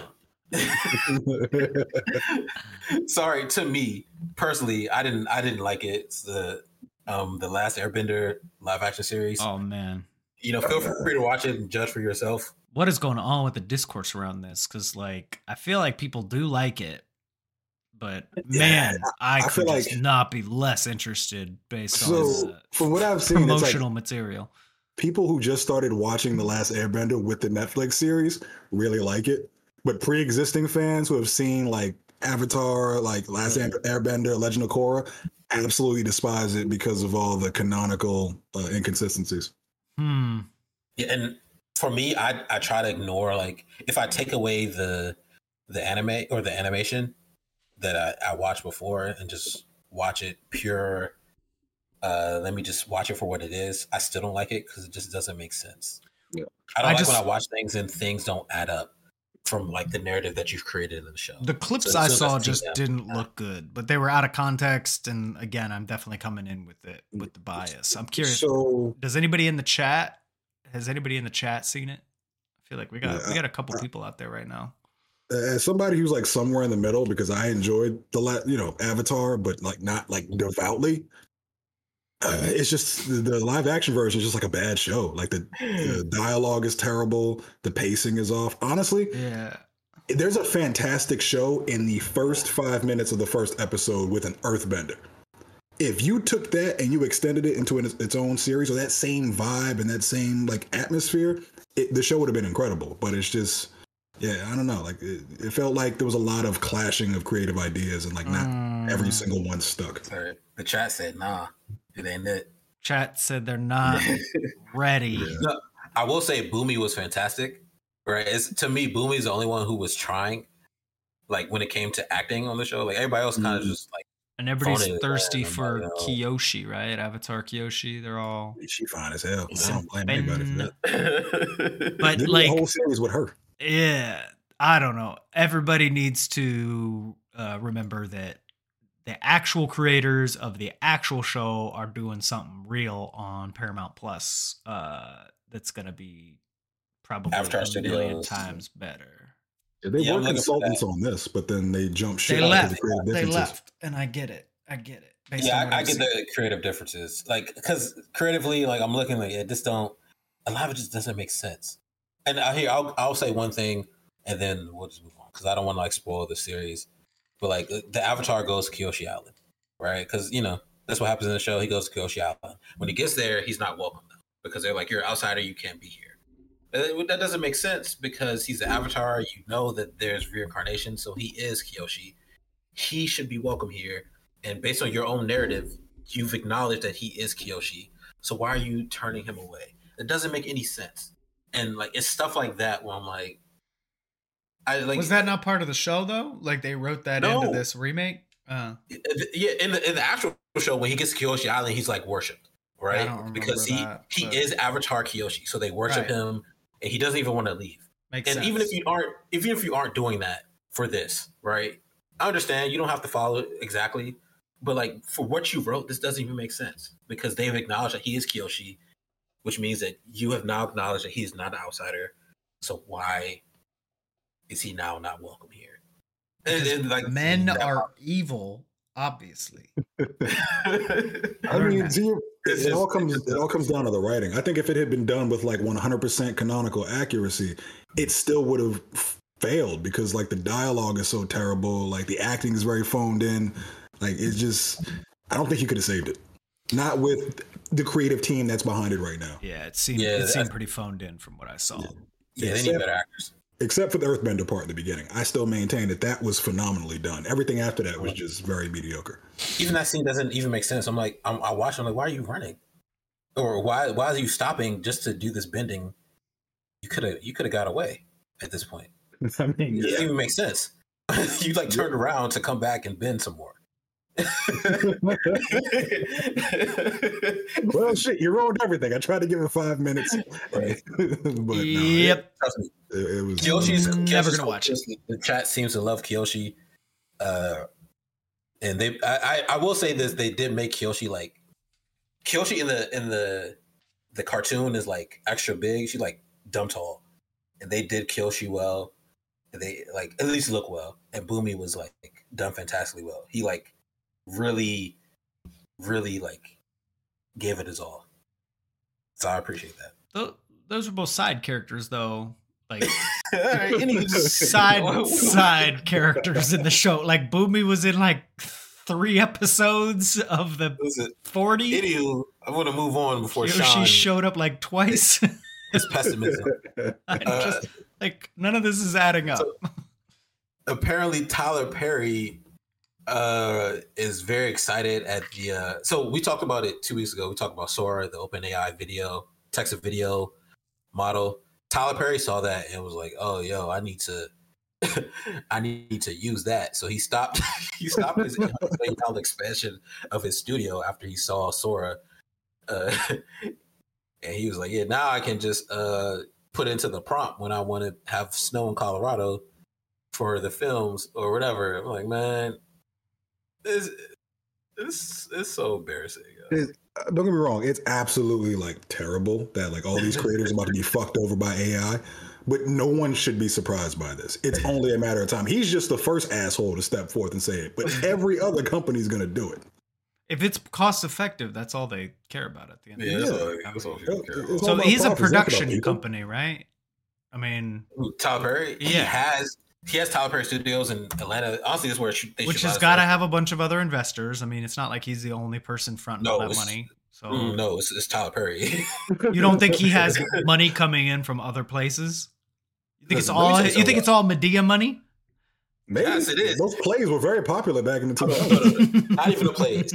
sorry, to me personally, I didn't. I didn't like it. It's the um the Last Airbender live action series. Oh man, you know, feel free to watch it and judge for yourself. What is going on with the discourse around this? Because like I feel like people do like it, but man, yeah, I, I could feel just like, not be less interested based so, on uh, from what I've seen, promotional like, material. People who just started watching The Last Airbender with the Netflix series really like it, but pre-existing fans who have seen like Avatar, like Last Airbender, Legend of Korra, absolutely despise it because of all the canonical uh, inconsistencies. Hmm. Yeah, and for me, I I try to ignore, like, if I take away the the anime or the animation that I, I watched before and just watch it pure. Uh, let me just watch it for what it is. I still don't like it because it just doesn't make sense. Yeah. I don't I like just, when I watch things and things don't add up from like the narrative that you've created in the show. The clips so, I so saw just didn't look good, but they were out of context. And again, I'm definitely coming in with it with the bias. I'm curious. So, does anybody in the chat? Has anybody in the chat seen it? I feel like we got yeah, we got a couple I, people out there right now. As somebody who's like somewhere in the middle, because I enjoyed the la- you know Avatar, but like not like devoutly. Uh, it's just the, the live action version is just like a bad show. Like the, the dialogue is terrible, the pacing is off. Honestly, yeah. There's a fantastic show in the first five minutes of the first episode with an earthbender. If you took that and you extended it into an, its own series or that same vibe and that same like atmosphere, it, the show would have been incredible. But it's just, yeah, I don't know. Like it, it felt like there was a lot of clashing of creative ideas and like not mm. every single one stuck. Sorry. The chat said, nah. It ain't it. Chat said they're not ready. Yeah. No, I will say Boomy was fantastic, right? It's, to me, Boomy's the only one who was trying, like when it came to acting on the show. Like everybody else kind of mm. just like. And everybody's thirsty for like, Kyoshi, right? Avatar Kyoshi. They're all. She fine as hell. I don't blame anybody for that. But like the whole series with her. Yeah, I don't know. Everybody needs to uh, remember that. The actual creators of the actual show are doing something real on Paramount Plus. Uh, that's going to be probably Avatar a million times better. Yeah, they yeah, were consultants on this, but then they jumped shit. They left. The they left, and I get it. I get it. Yeah, I, I get the creative differences. Like, because creatively, like I'm looking like it just don't. A lot of it just doesn't make sense. And I here, I'll I'll say one thing, and then we'll just move on because I don't want to like spoil the series. But like the Avatar goes to Kyoshi Island, right? Because you know that's what happens in the show. He goes to Kyoshi Island. When he gets there, he's not welcome though, because they're like, "You're an outsider. You can't be here." That doesn't make sense because he's the Avatar. You know that there's reincarnation, so he is Kyoshi. He should be welcome here. And based on your own narrative, you've acknowledged that he is Kyoshi. So why are you turning him away? It doesn't make any sense. And like it's stuff like that where I'm like. I, like, was that not part of the show though? Like they wrote that no. into this remake? Uh. Yeah, in the in the actual show, when he gets to Kyoshi Island, he's like worshipped, right? Because he that, he but... is Avatar Kyoshi, so they worship right. him, and he doesn't even want to leave. Makes and sense. even if you aren't, even if you aren't doing that for this, right? I understand you don't have to follow it exactly, but like for what you wrote, this doesn't even make sense because they've acknowledged that he is Kyoshi, which means that you have now acknowledged that he is not an outsider. So why? Is he now not welcome here? And, and like men are evil, obviously. I mean, see, it, it all comes it all comes down to the writing. I think if it had been done with like one hundred percent canonical accuracy, it still would have failed because like the dialogue is so terrible, like the acting is very phoned in. Like it's just, I don't think you could have saved it. Not with the creative team that's behind it right now. Yeah, it seemed yeah, it seemed pretty phoned in from what I saw. Yeah, yeah they need better actors. Except for the Earthbender part in the beginning. I still maintain that that was phenomenally done. Everything after that was just very mediocre. Even that scene doesn't even make sense. I'm like, I'm, I watch, I'm like, why are you running? Or why why are you stopping just to do this bending? You could have you could have got away at this point. I mean, it doesn't yeah. even make sense. You like turned yeah. around to come back and bend some more. Well, shit, you ruined everything. I tried to give it five minutes. Right. But no, yep. It, it, it was Kyoshi's never Kyoshi's gonna watch it. The chat seems to love Kyoshi. Uh, and they I, I, I will say this, they did make Kyoshi like Kyoshi in the in the the cartoon is like extra big. She's like dumb tall. And they did Kyoshi well. And they like at least look well. And Boomy was like done fantastically well. He like really, really like gave it his all. So I appreciate that. Those are both side characters, though. Like right, any side side characters in the show. Like Boomy was in like three episodes of the forty. Anywho, I want to move on before Yoshi Sean showed up like twice. His pessimism. I just uh, like none of this is adding up. So, apparently, Tyler Perry uh, is very excited at the. Uh, so we talked about it two weeks ago. We talked about Sora, the OpenAI video, text to video model. Tyler Perry saw that and was like, "Oh, yo, I need to, I need to use that." So he stopped. He stopped his eight hundred million dollars expansion of his studio after he saw Sora, uh, and he was like, "Yeah, now I can just uh, put into the prompt when I want to have snow in Colorado for the films or whatever." I'm like, man, this this it's so embarrassing. It, don't get me wrong, it's absolutely like terrible that like all these creators are about to be fucked over by A I, but no one should be surprised by this. It's only a matter of time. He's just the first asshole to step forth and say it, but every other company's going to do it. If it's cost effective, that's all they care about at the end. Yeah, of the that's day. all, that's all people care about. So he's a production company, right? I mean, Ooh, Tyler Perry. Yeah. He has he has Tyler Perry Studios in Atlanta. Honestly, this is where they which should has got to have a bunch of other investors. I mean, it's not like he's the only person fronting no, all that money. So mm, no, it's, it's Tyler Perry. You don't think he has money coming in from other places? You think it's Listen, all? you You think it's all Medea money? Maybe. Yes, it is. Those plays were very popular back in the two thousands. Not even the plays.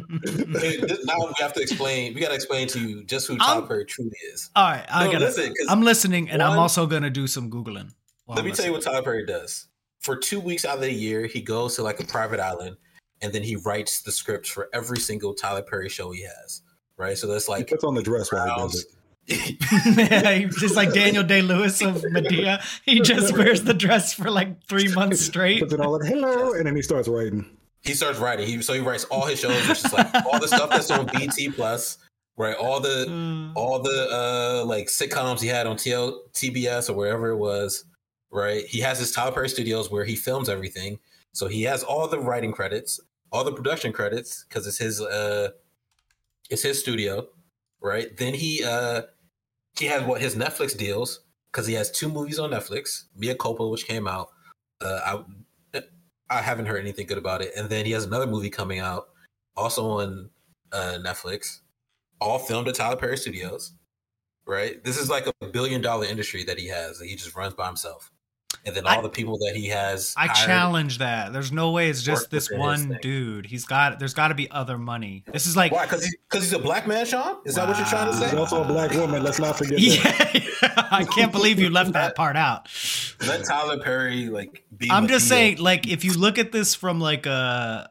Now we have to explain. We got to explain to you just who Tyler I'm, Perry truly is. All right, I no, gotta. Listen, I'm listening, and one, I'm also gonna do some googling. Let me tell you what Tyler Perry does. For two weeks out of the year, he goes to like a private island, and then he writes the scripts for every single Tyler Perry show he has. Right, so that's like he puts on the dress while he does it. Yeah, he's just like Daniel Day-Lewis of Medea. He just wears the dress for like three months straight. Puts it all like, hello, and then he starts writing. He starts writing. He so he writes all his shows, which is like all the stuff that's on B T Plus, right? All the mm. all the uh like sitcoms he had on T L, T B S or wherever it was, right? He has his Tyler Perry Studios where he films everything. So he has all the writing credits, all the production credits, because it's his uh it's his studio, right? Then he uh he has what his Netflix deals because he has two movies on Netflix, Mea Culpa, which came out. Uh, I I haven't heard anything good about it, and then he has another movie coming out, also on uh, Netflix, all filmed at Tyler Perry Studios. Right, this is like a billion dollar industry that he has that he just runs by himself, and then all I, the people that he has. I challenge that. There's no way it's just this one dude. He's got. There's got to be other money. This is like why? Because he's because he's a black man, Sean. Is wow. that what you're trying to say? He's also a black woman. Let's not forget. Yeah, that. I can't believe you left that part out. Let Tyler Perry like be. I'm just saying, like, if you look at this from like a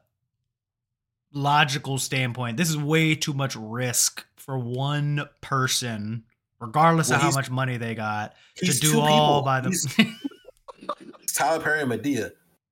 logical standpoint, this is way too much risk for one person, regardless well, of how much money they got, to do all people. by them. Tyler Perry and Medea.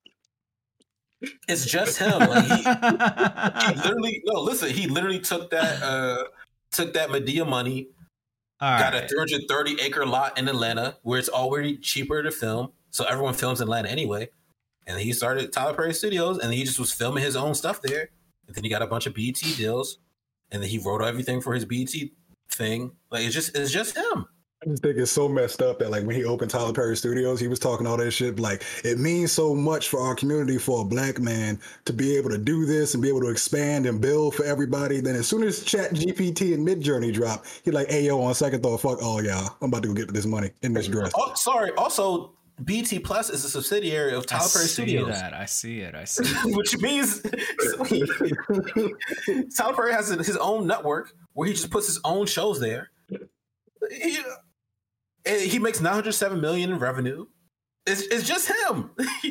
It's just him. Like he, he literally no. Listen, he literally took that uh, took that Medea money, all got right. a three hundred thirty acre lot in Atlanta where it's already cheaper to film, so everyone films in Atlanta anyway. And he started Tyler Perry Studios, and he just was filming his own stuff there. And then he got a bunch of B E T deals, and then he wrote everything for his B E T thing. Like it's just it's just him. I just think it's so messed up that like when he opened Tyler Perry Studios, he was talking all that shit. Like it means so much for our community for a black man to be able to do this and be able to expand and build for everybody. Then as soon as Chat G P T and Midjourney drop, he like, hey yo, on second thought, fuck all y'all. I'm about to go get this money in this dress. Oh, sorry. Also, B T Plus is a subsidiary of Tyler Perry Studios. That. I see it. I see it. Which means so he, Tyler Perry has his own network where he just puts his own shows there. He, he makes nine hundred seven million dollars in revenue. It's, it's just him.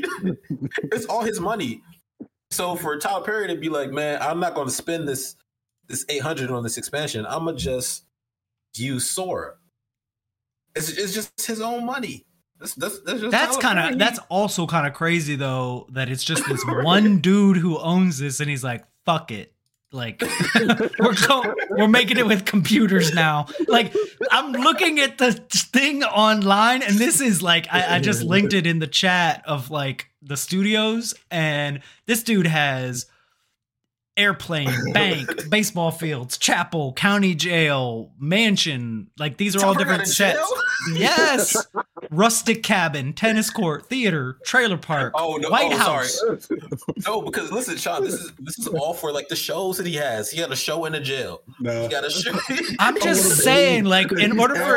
It's all his money. So for Tyler Perry to be like, man, I'm not going to spend this this eight hundred on this expansion. I'm going to just use Sora. It's, it's just his own money. That's that's, that's, that's kind of that's also kind of crazy though, that it's just this one dude who owns this and he's like, fuck it. Like we're go- we're making it with computers now. Like I'm looking at the thing online, and this is like I, I just linked it in the chat of like the studios, and this dude has airplane, bank, baseball fields, chapel, county jail, mansion. Like these are all Topper different sets. Yes, rustic cabin, tennis court, theater, trailer park. Oh no, White oh, House. Sorry. No, because listen, Sean, this is this is all for like the shows that he has. He had a show in a jail. No. He got a show. I'm just saying, like, in order for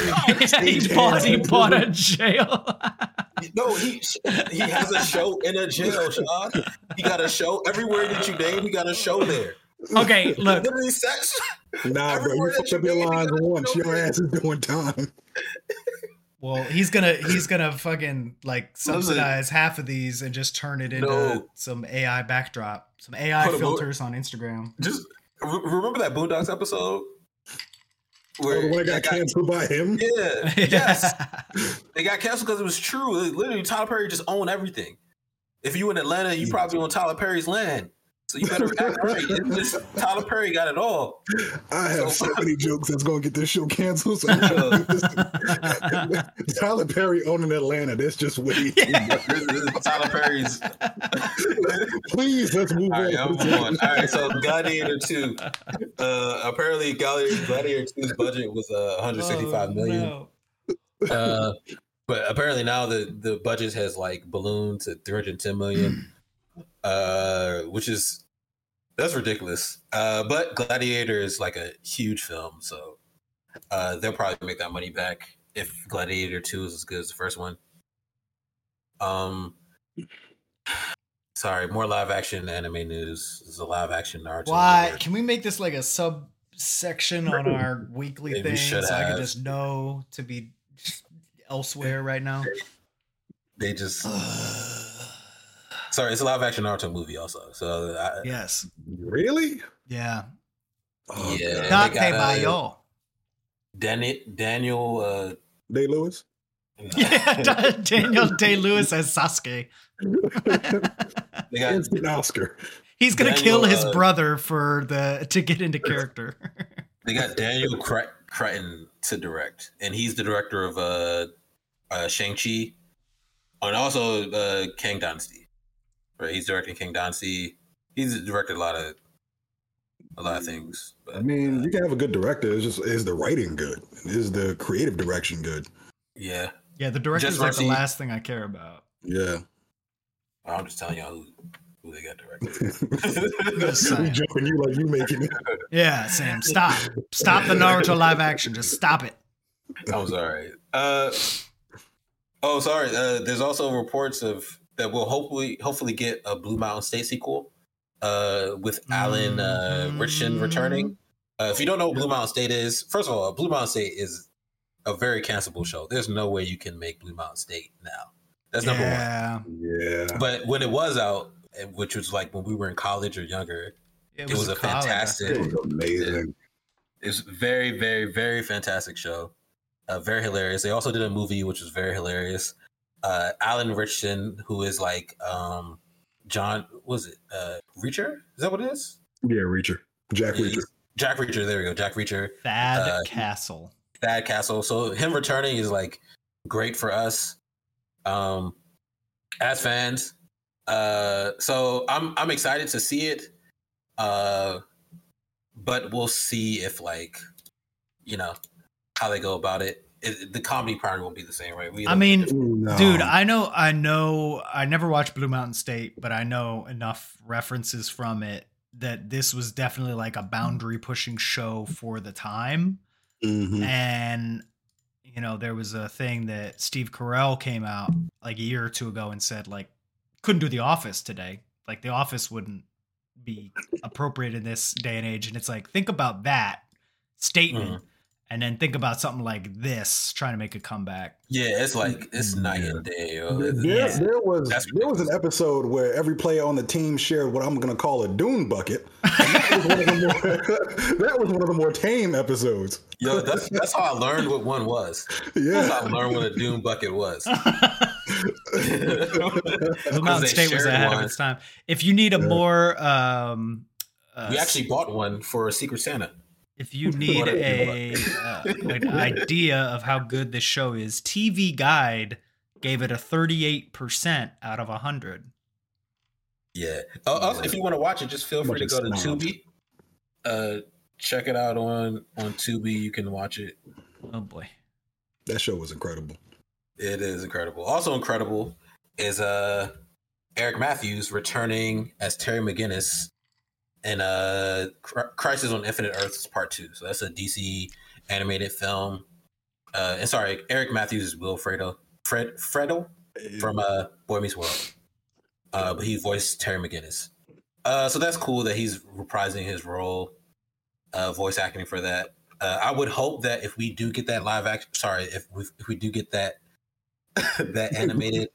he bought he bought a jail. No, he he has a show in a jail, Sean. He got a show everywhere that you name. He got a show there. Okay, look. Literally sex. Nah, bro, you fucked up your lines once. Your ass is doing time. Well, he's gonna he's gonna fucking like subsidize half of these and just turn it into No. some A I backdrop, some A I Put a filters on Instagram. Just re- remember that Boondocks episode where Oh, the one that got got- canceled by him? Yeah, yes, they got canceled because it was true. Literally, Tyler Perry just owned everything. If you in Atlanta, you probably on Tyler Perry's land. So you better act right. It's just, Tyler Perry got it all. I have so, So- many jokes that's gonna get this show canceled. So I'm gonna- Tyler Perry owning Atlanta. That's just way too much. This is Tyler Perry's. Please, let's move All right, I'm on. moving on. All right, so Gladiator two. Uh, apparently, Gladiator, Gladiator two's budget was uh, one hundred sixty-five million. Oh, no. Uh, but apparently now the the budget has like ballooned to three hundred ten million, uh, which is that's ridiculous. Uh, but Gladiator is like a huge film, so uh, they'll probably make that money back if Gladiator two is as good as the first one. Um, sorry, more live action anime news. This is a live action Naruto. Why? movie. Can we make this like a subsection on our weekly Maybe we thing should so I have. can just know to be elsewhere right now? They just sorry, it's a live action Naruto movie also. So I, Yes. Really? Yeah. Oh, Yeah. Not they pay got, by uh, y'all. Daniel Daniel uh, Day Lewis? Yeah, Daniel Day-Lewis as Sasuke. they got Instant Oscar. He's gonna Daniel, kill his uh, brother for the to get into character. they got Daniel Cre- Cretton to direct, and he's the director of uh, uh Shang-Chi, and also uh King Dynasty. Right, he's directing King Dynasty. He's directed a lot of a lot of things. But, I mean, uh, you can have a good director. It's just is the writing good? Is the creative direction good? yeah. Yeah, the director's Just like the Mercy. last thing I care about. Yeah. I'm just telling y'all who, who they got directed. Just we saying. jumping you like you making it. Yeah, Sam, stop. Stop the Naruto live action. Just stop it. I'm sorry. Uh, oh, sorry. Uh, there's also reports of that we'll hopefully hopefully get a Blue Mountain State sequel uh, with Alan uh, Richardson returning. Uh, if you don't know what Blue Mountain State is, first of all, Blue Mountain State is a very cancelable show. There's no way you can make Blue Mountain State now. That's number one. Yeah, Yeah. But when it was out, which was like when we were in college or younger, it it was, a a college, I fantastic. It was amazing. It's very, very, very fantastic show. Uh, very hilarious. They also did a movie which was very hilarious. Uh, Alan Richardson, who is like um, John, was it uh, Reacher? Is that what it is? Yeah, Reacher. Jack Reacher. Jack Reacher. There we go. Jack Reacher. Thad Uh, Castle. Thad Castle. So him returning is like great for us um, as fans. Uh, so I'm I'm excited to see it. Uh, but we'll see if like you know how they go about it. It, the comedy probably won't be the same, right? We I mean, No. dude, I know, I know, I never watched Blue Mountain State, but I know enough references from it that this was definitely like a boundary pushing show for the time. Mhm. And, you you know, there was a thing that Steve Carell came out like a year or two ago and said, like, couldn't do The Office today. Like, The Office wouldn't be appropriate in this day and age. And it's like, think about that statement. Mm. And then think about something like this, trying to make a comeback. Yeah, it's like it's night and day. Yo. There, yeah. there was That's there was an episode where every player on the team shared what I'm going to call a dune bucket. That was, more, that was one of the more tame episodes. Yo, that's that's how I learned what one was. Yeah, that's how I learned what a dune bucket was. Mountain State was ahead one. of its time. If you need a yeah. more, um, uh, we actually bought one for a Secret Santa. If you need a uh, an idea of how good this show is, T V Guide gave it a thirty-eight percent out of one hundred. Yeah. Uh, also, if you want to watch it, just feel free to go to Tubi. Uh, check it out on, on Tubi. You can watch it. Oh, boy. That show was incredible. It is incredible. Also incredible is uh, Eric Matthews returning as Terry McGinnis in uh, Crisis on Infinite Earths Part two. So that's a D C animated film. Uh, and sorry, Eric Matthews is Will Fredo, Fred Fredo from uh, Boy Meets World. Uh, but he voiced Terry McGinnis. Uh, so that's cool that he's reprising his role, uh, voice acting for that. Uh, I would hope that if we do get that live action, sorry, if we if we do get that that animated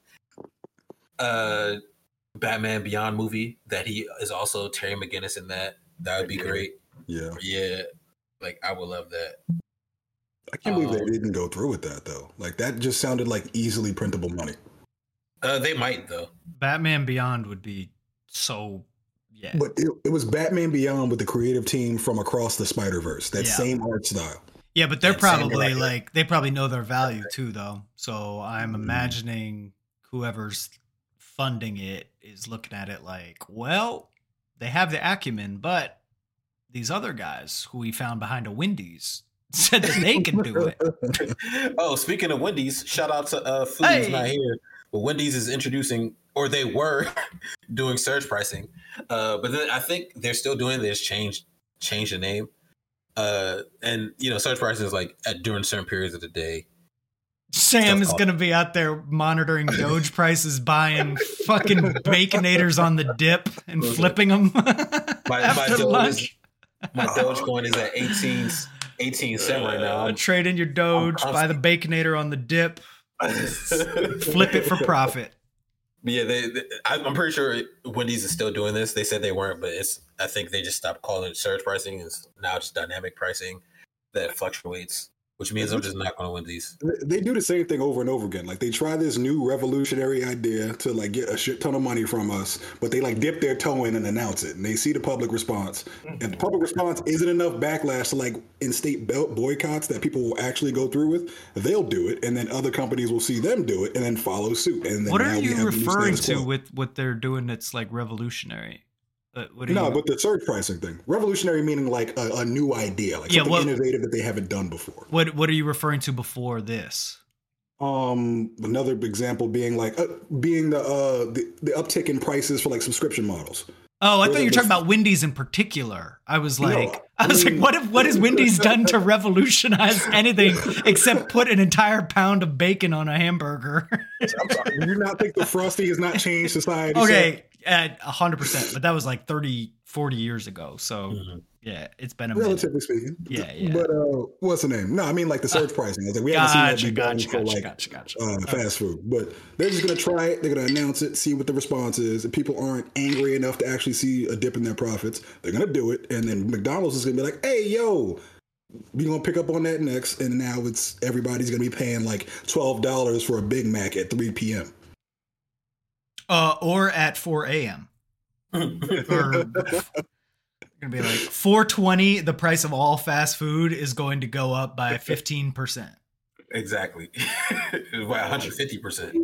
uh, Batman Beyond movie, that he is also Terry McGinnis in that. That would be great. Yeah, yeah, like I would love that. I can't um, believe they didn't go through with that though. Like that just sounded like easily printable money. Uh, they might though. Batman Beyond would be so. Yeah. But it, it was Batman Beyond with the creative team from Across the Spider-Verse. That yeah. same art style. Yeah, but they're yeah, probably like they probably know their value too, though. So I'm mm. imagining whoever's funding it is looking at it like, well, they have the acumen, but these other guys who we found behind a Wendy's said that they can do it. Oh, speaking of Wendy's, shout out to uh, Food's hey. not here. But Wendy's is introducing, or they were doing surge pricing. Uh, but then I think they're still doing this, change change the name. Uh, and, you know, surge pricing is like at during certain periods of the day. Sam is going to be out there monitoring Doge prices, buying fucking Baconators on the dip and flipping them my, my Doge lunch. Is, my Dogecoin is at eighteen, eighteen cent right now. Uh, trade in your Doge, buy the Baconator on the dip. Flip it for profit. Yeah, they, they, I'm pretty sure Wendy's is still doing this. They said they weren't, but it's. I think they just stopped calling it surge pricing. It's now just dynamic pricing that fluctuates, which means I'm just not going to Wendy's. They do the same thing over and over again. Like they try this new revolutionary idea to like get a shit ton of money from us, but they like dip their toe in and announce it, and they see the public response. And the public response isn't enough backlash to like instate boycotts that people will actually go through with. They'll do it, and then other companies will see them do it and then follow suit. And then what are you referring to with what they're doing that's like revolutionary? Uh, what no, you... but the surge pricing thing. Revolutionary meaning like a, a new idea, like yeah, something what, innovative that they haven't done before. What What are you referring to before this? Um, another example being like uh, being the uh the, the uptick in prices for like subscription models. Oh, I Those thought you were talking f- about Wendy's in particular. I was like, no, I was I mean, like, what if what has Wendy's done to revolutionize anything except put an entire pound of bacon on a hamburger? I'm sorry, do you not think the Frosty has not changed society? Okay. So? At one hundred percent, but that was like thirty, forty years ago. So, mm-hmm. yeah, it's been a Relatively minute. speaking. Yeah, yeah. But uh, what's the name? No, I mean like the surge uh, pricing. Like, we haven't gotcha, seen that be gotcha, done gotcha, for like gotcha, gotcha. Uh, okay. fast food. But they're just going to try it. They're going to announce it, see what the response is. If people aren't angry enough to actually see a dip in their profits, they're going to do it. And then McDonald's is going to be like, hey, yo, we're going to pick up on that next. And now it's everybody's going to be paying like twelve dollars for a Big Mac at three p.m. Uh, or at four a.m. or gonna be like four twenty. The price of all fast food is going to go up by fifteen percent. Exactly, by one hundred fifty percent.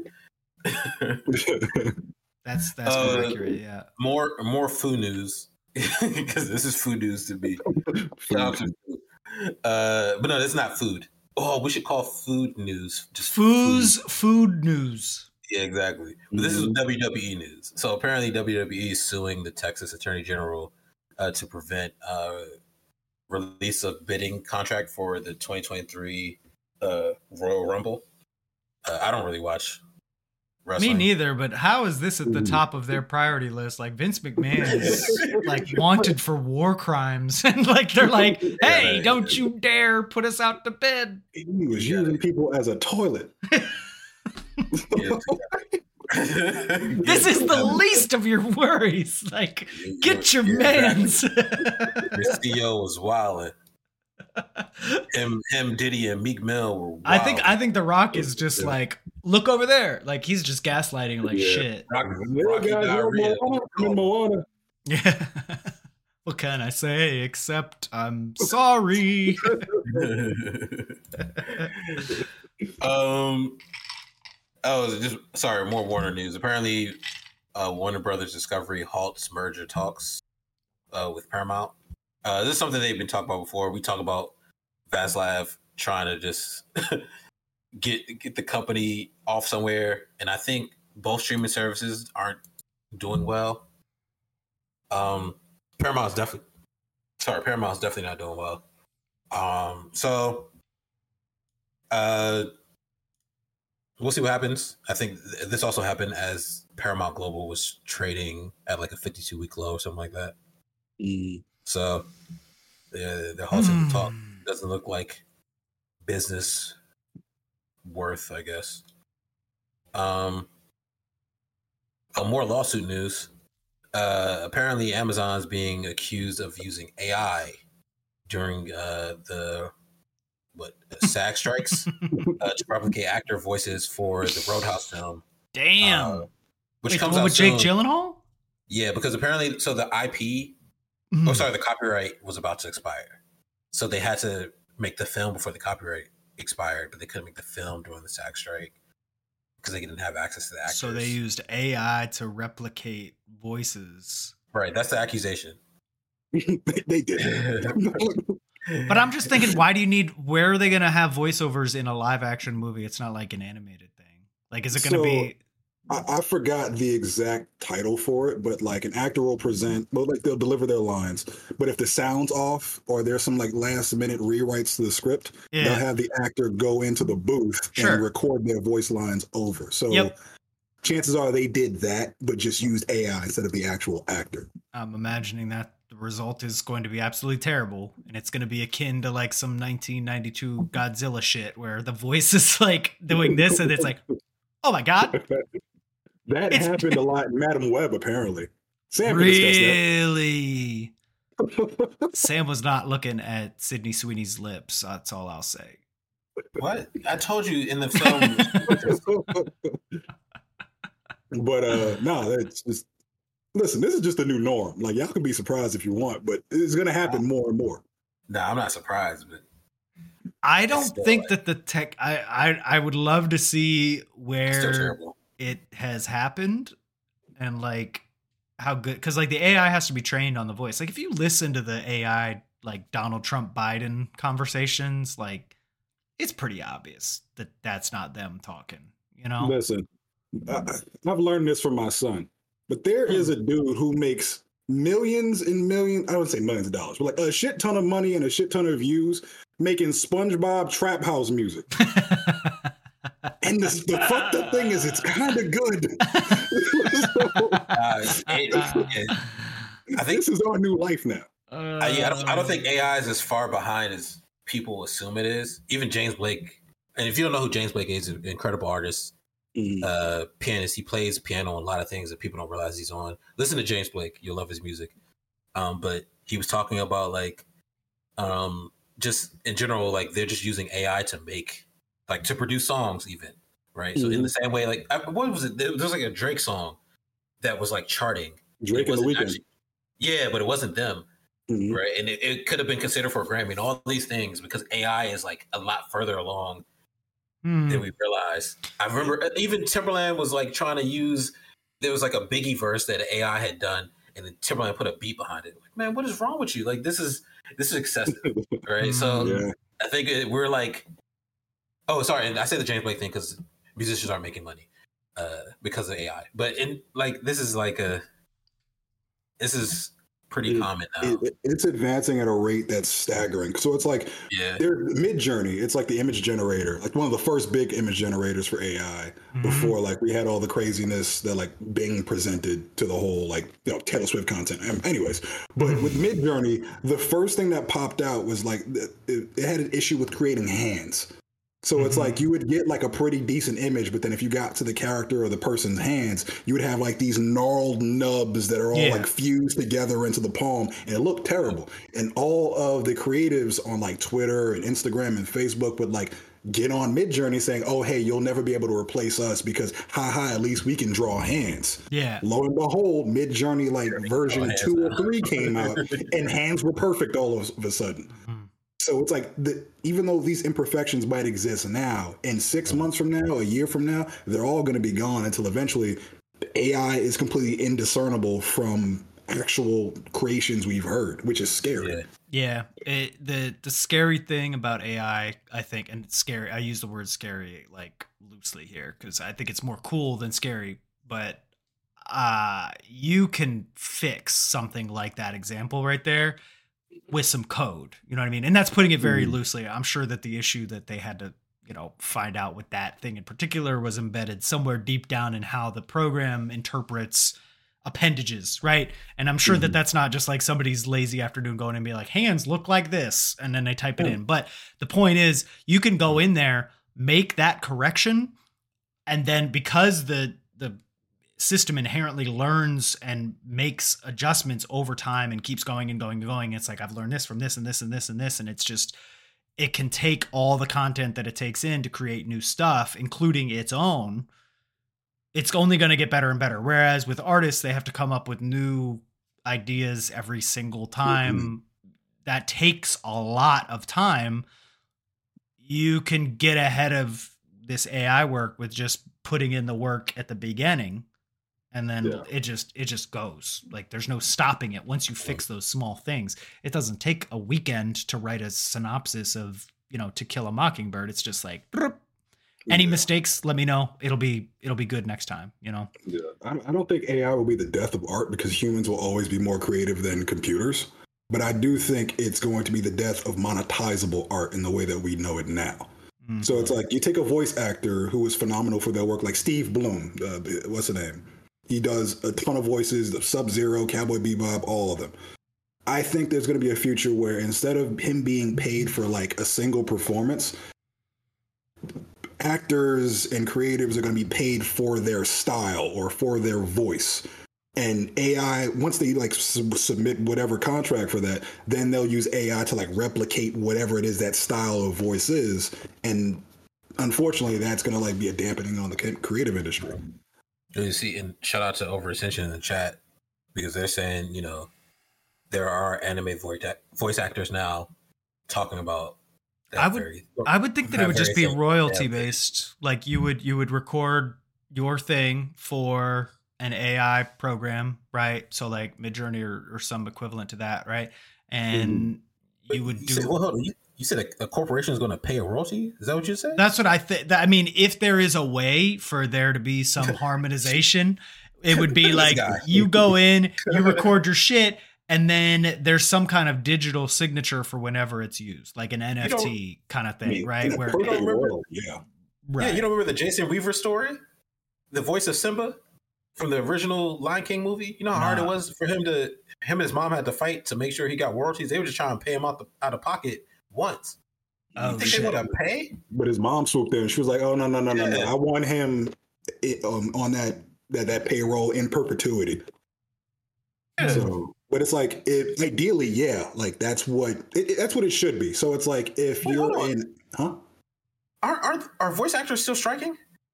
That's that's uh, accurate. Yeah. More more food news because this is food news to me. uh, but no, it's not food. Oh, we should call food news just Foos food. food news. Yeah, exactly. But this is W W E news. So apparently W W E is suing the Texas Attorney General uh, to prevent uh, release of bidding contract for the twenty twenty-three uh, Royal Rumble. Uh, I don't really watch wrestling. Me neither, but how is this at the top of their priority list? Like Vince McMahon is like wanted for war crimes, and like they're like, "Hey, yeah, don't you dare put us out to bed." He was yeah. using people as a toilet. This is the least of your worries. Like, get your mans. The C E O was wilding. Him, him, Diddy, and Meek Mill were wild. I think, I think The Rock is just like, look over there. Like he's just gaslighting like yeah. shit. Rock, Rocky diarrhea. Moana. Yeah. What can I say except I'm sorry? um. Oh, just sorry. More Warner news. Apparently, uh, Warner Brothers Discovery halts merger talks uh, with Paramount. Uh, this is something they've been talking about before. We talk about Vaslav trying to just get get the company off somewhere, and I think both streaming services aren't doing well. Um, Paramount's definitely sorry. Paramount's definitely not doing well. Um, so, uh. We'll see what happens. I think th- this also happened as Paramount Global was trading at like a fifty-two week low or something like that. Mm. So they're, they're halting mm. the talk. Doesn't look like business worth, I guess. Um, oh, more lawsuit news. Uh, apparently, Amazon's being accused of using A I during uh, the what SAG strikes uh, to replicate actor voices for the Roadhouse film. Damn. Uh, which Wait, comes the one out with Jake soon. Gyllenhaal? Yeah, because apparently, so the I P, Mm. oh sorry, the copyright was about to expire, so they had to make the film before the copyright expired, but they couldn't make the film during the SAG strike because they didn't have access to the actors. So they used A I to replicate voices. Right, that's the accusation. They did. But I'm just thinking, why do you need, where are they going to have voiceovers in a live action movie? It's not like an animated thing. Like, is it going to So, be? I, I forgot the exact title for it, but like an actor will present, well, like they'll deliver their lines. But if the sound's off or there's some like last minute rewrites to the script, Yeah. they'll have the actor go into the booth Sure. and record their voice lines over. So Yep. chances are they did that, but just used A I instead of the actual actor. I'm imagining that the result is going to be absolutely terrible, and it's going to be akin to like some nineteen ninety-two Godzilla shit where the voice is like doing this and it's like, oh my god. That It's- happened a lot in Madam Web, apparently. Sam can discuss Really? that. Sam was not looking at Sydney Sweeney's lips. That's all I'll say. What? I told you in the film. But uh no, that's just listen, this is just a new norm. Like y'all can be surprised if you want, but it's gonna happen more and more. Nah, I'm not surprised, but I don't still think like- that the tech. I, I I would love to see it's still where terrible. it has happened and like how good, because like the A I has to be trained on the voice. Like if you listen to the A I like Donald Trump Biden conversations, like it's pretty obvious that that's not them talking. You know? Listen, I, I've learned this from my son, but there is a dude who makes millions and millions, I wouldn't say millions of dollars, but like a shit ton of money and a shit ton of views making SpongeBob Trap House music. And the, the fucked up thing is it's kind of good. Uh, it- it- I think This is our new life now. Uh, I, yeah, I, don't, I don't think A I is as far behind as people assume it is. Even James Blake, and if you don't know who James Blake is, an incredible artist, Mhm. uh, pianist. He plays piano on a lot of things that people don't realize he's on. Listen to James Blake, you'll love his music. Um, but he was talking about like, um, just in general, like they're just using A I to make, like to produce songs, even right. So in the same way, like I, what was it? There was like a Drake song that was like charting. Drake It and the wasn't Weeknd. actually- yeah, but it wasn't them. Mhm. Right, and it, it could have been considered for a Grammy and all these things because A I is like a lot further along hmm. than we realized. I remember even Timberland was like trying to use. There was like a Biggie verse that A I had done, and then Timberland put a beat behind it. Like, man, what is wrong with you? Like, this is this is excessive, right? So Yeah. I think it, we're like, oh, sorry, and I say the James Blake thing because musicians aren't making money uh, because of A I. But in like, this is like a, this is pretty it, common now. It, it's advancing at a rate that's staggering. So it's like yeah. Midjourney. It's like the image generator, like one of the first big image generators for A I. Mm-hmm. Before, like we had all the craziness that like Bing presented to the whole like you know Taylor Swift content. Anyways, but with Midjourney, the first thing that popped out was like it, it had an issue with creating hands. So mm-hmm. it's like you would get like a pretty decent image, but then if you got to the character or the person's hands, you would have like these gnarled nubs that are all yeah. like fused together into the palm, and it looked terrible. And all of the creatives on like Twitter and Instagram and Facebook would like get on Midjourney saying, "Oh, hey, you'll never be able to replace us because, ha ha, at least we can draw hands." Yeah. Lo and behold, Midjourney like version two or three came out, and hands were perfect all of a sudden. Mm-hmm. So it's like, the, even though these imperfections might exist now, in six months from now, a year from now, they're all going to be gone until eventually A I is completely indiscernible from actual creations we've heard, which is scary. Yeah, yeah. It, the the scary thing about A I, I think, and it's scary, I use the word scary like loosely here because I think it's more cool than scary, but uh, you can fix something like that example right there with some code, you know what I mean? And that's putting it very mm. loosely. I'm sure that the issue that they had to, you know, find out with that thing in particular was embedded somewhere deep down in how the program interprets appendages, right? And I'm sure mm. that that's not just like somebody's lazy afternoon going and be like, hands look like this, and then they type it mm. in. But the point is, you can go in there, make that correction, and then because the the system inherently learns and makes adjustments over time and keeps going and going and going. It's like, I've learned this from this and this and this and this. And it's just, it can take all the content that it takes in to create new stuff, including its own. It's only going to get better and better. Whereas with artists, they have to come up with new ideas every single time. Mm-hmm. That takes a lot of time. You can get ahead of this A I work with just putting in the work at the beginning. And then yeah. it just it just goes. Like there's no stopping it. Once you fix those small things, it doesn't take a weekend to write a synopsis of, you know, To Kill a Mockingbird. It's just like, any yeah. mistakes, let me know. It'll be it'll be good next time, you know? Yeah, I, I don't think A I will be the death of art because humans will always be more creative than computers. But I do think it's going to be the death of monetizable art in the way that we know it now. Mm-hmm. So it's like you take a voice actor who is phenomenal for their work, like Steve Bloom. Uh, what's the name? He does a ton of voices, the Sub-Zero, Cowboy Bebop, all of them. I think there's going to be a future where instead of him being paid for like a single performance, actors and creatives are going to be paid for their style or for their voice. And A I, once they like su- submit whatever contract for that, then they'll use A I to like replicate whatever it is that style of voice is. And unfortunately, that's going to like be a dampening on the creative industry. You see, and shout out to Overascension in the chat because they're saying, you know, there are anime voice voice actors now talking about. That I would, very, I would think that, that it would just be royalty based. Like you would, you would record your thing for an A I program, right? So like Midjourney or, or some equivalent to that, right? And mm-hmm. you would you do. Said, well, hold on. You, you said a, a corporation is going to pay a royalty? Is that what you said? That's what I think. I mean, if there is a way for there to be some harmonization, it would be like you go in, you record your shit, and then there's some kind of digital signature for whenever it's used, like an N F T kind of thing, I mean, right? Where you don't remember, yeah, right. Yeah, you don't remember the Jason Weaver story, the voice of Simba from the original Lion King movie? You know how nah. hard it was for him to, him and his mom had to fight to make sure he got royalties. They were just trying to pay him out the, out of pocket once. Oh, you think shit. they would pay? But his mom swooped in. She was like, "Oh no, no, no, yeah. no, no! I want him um, on that that that payroll in perpetuity." Yeah. So, but it's like, if, ideally, yeah, like that's what it, that's what it should be. So it's like if Wait, you're in, huh? Are are are voice actors still striking?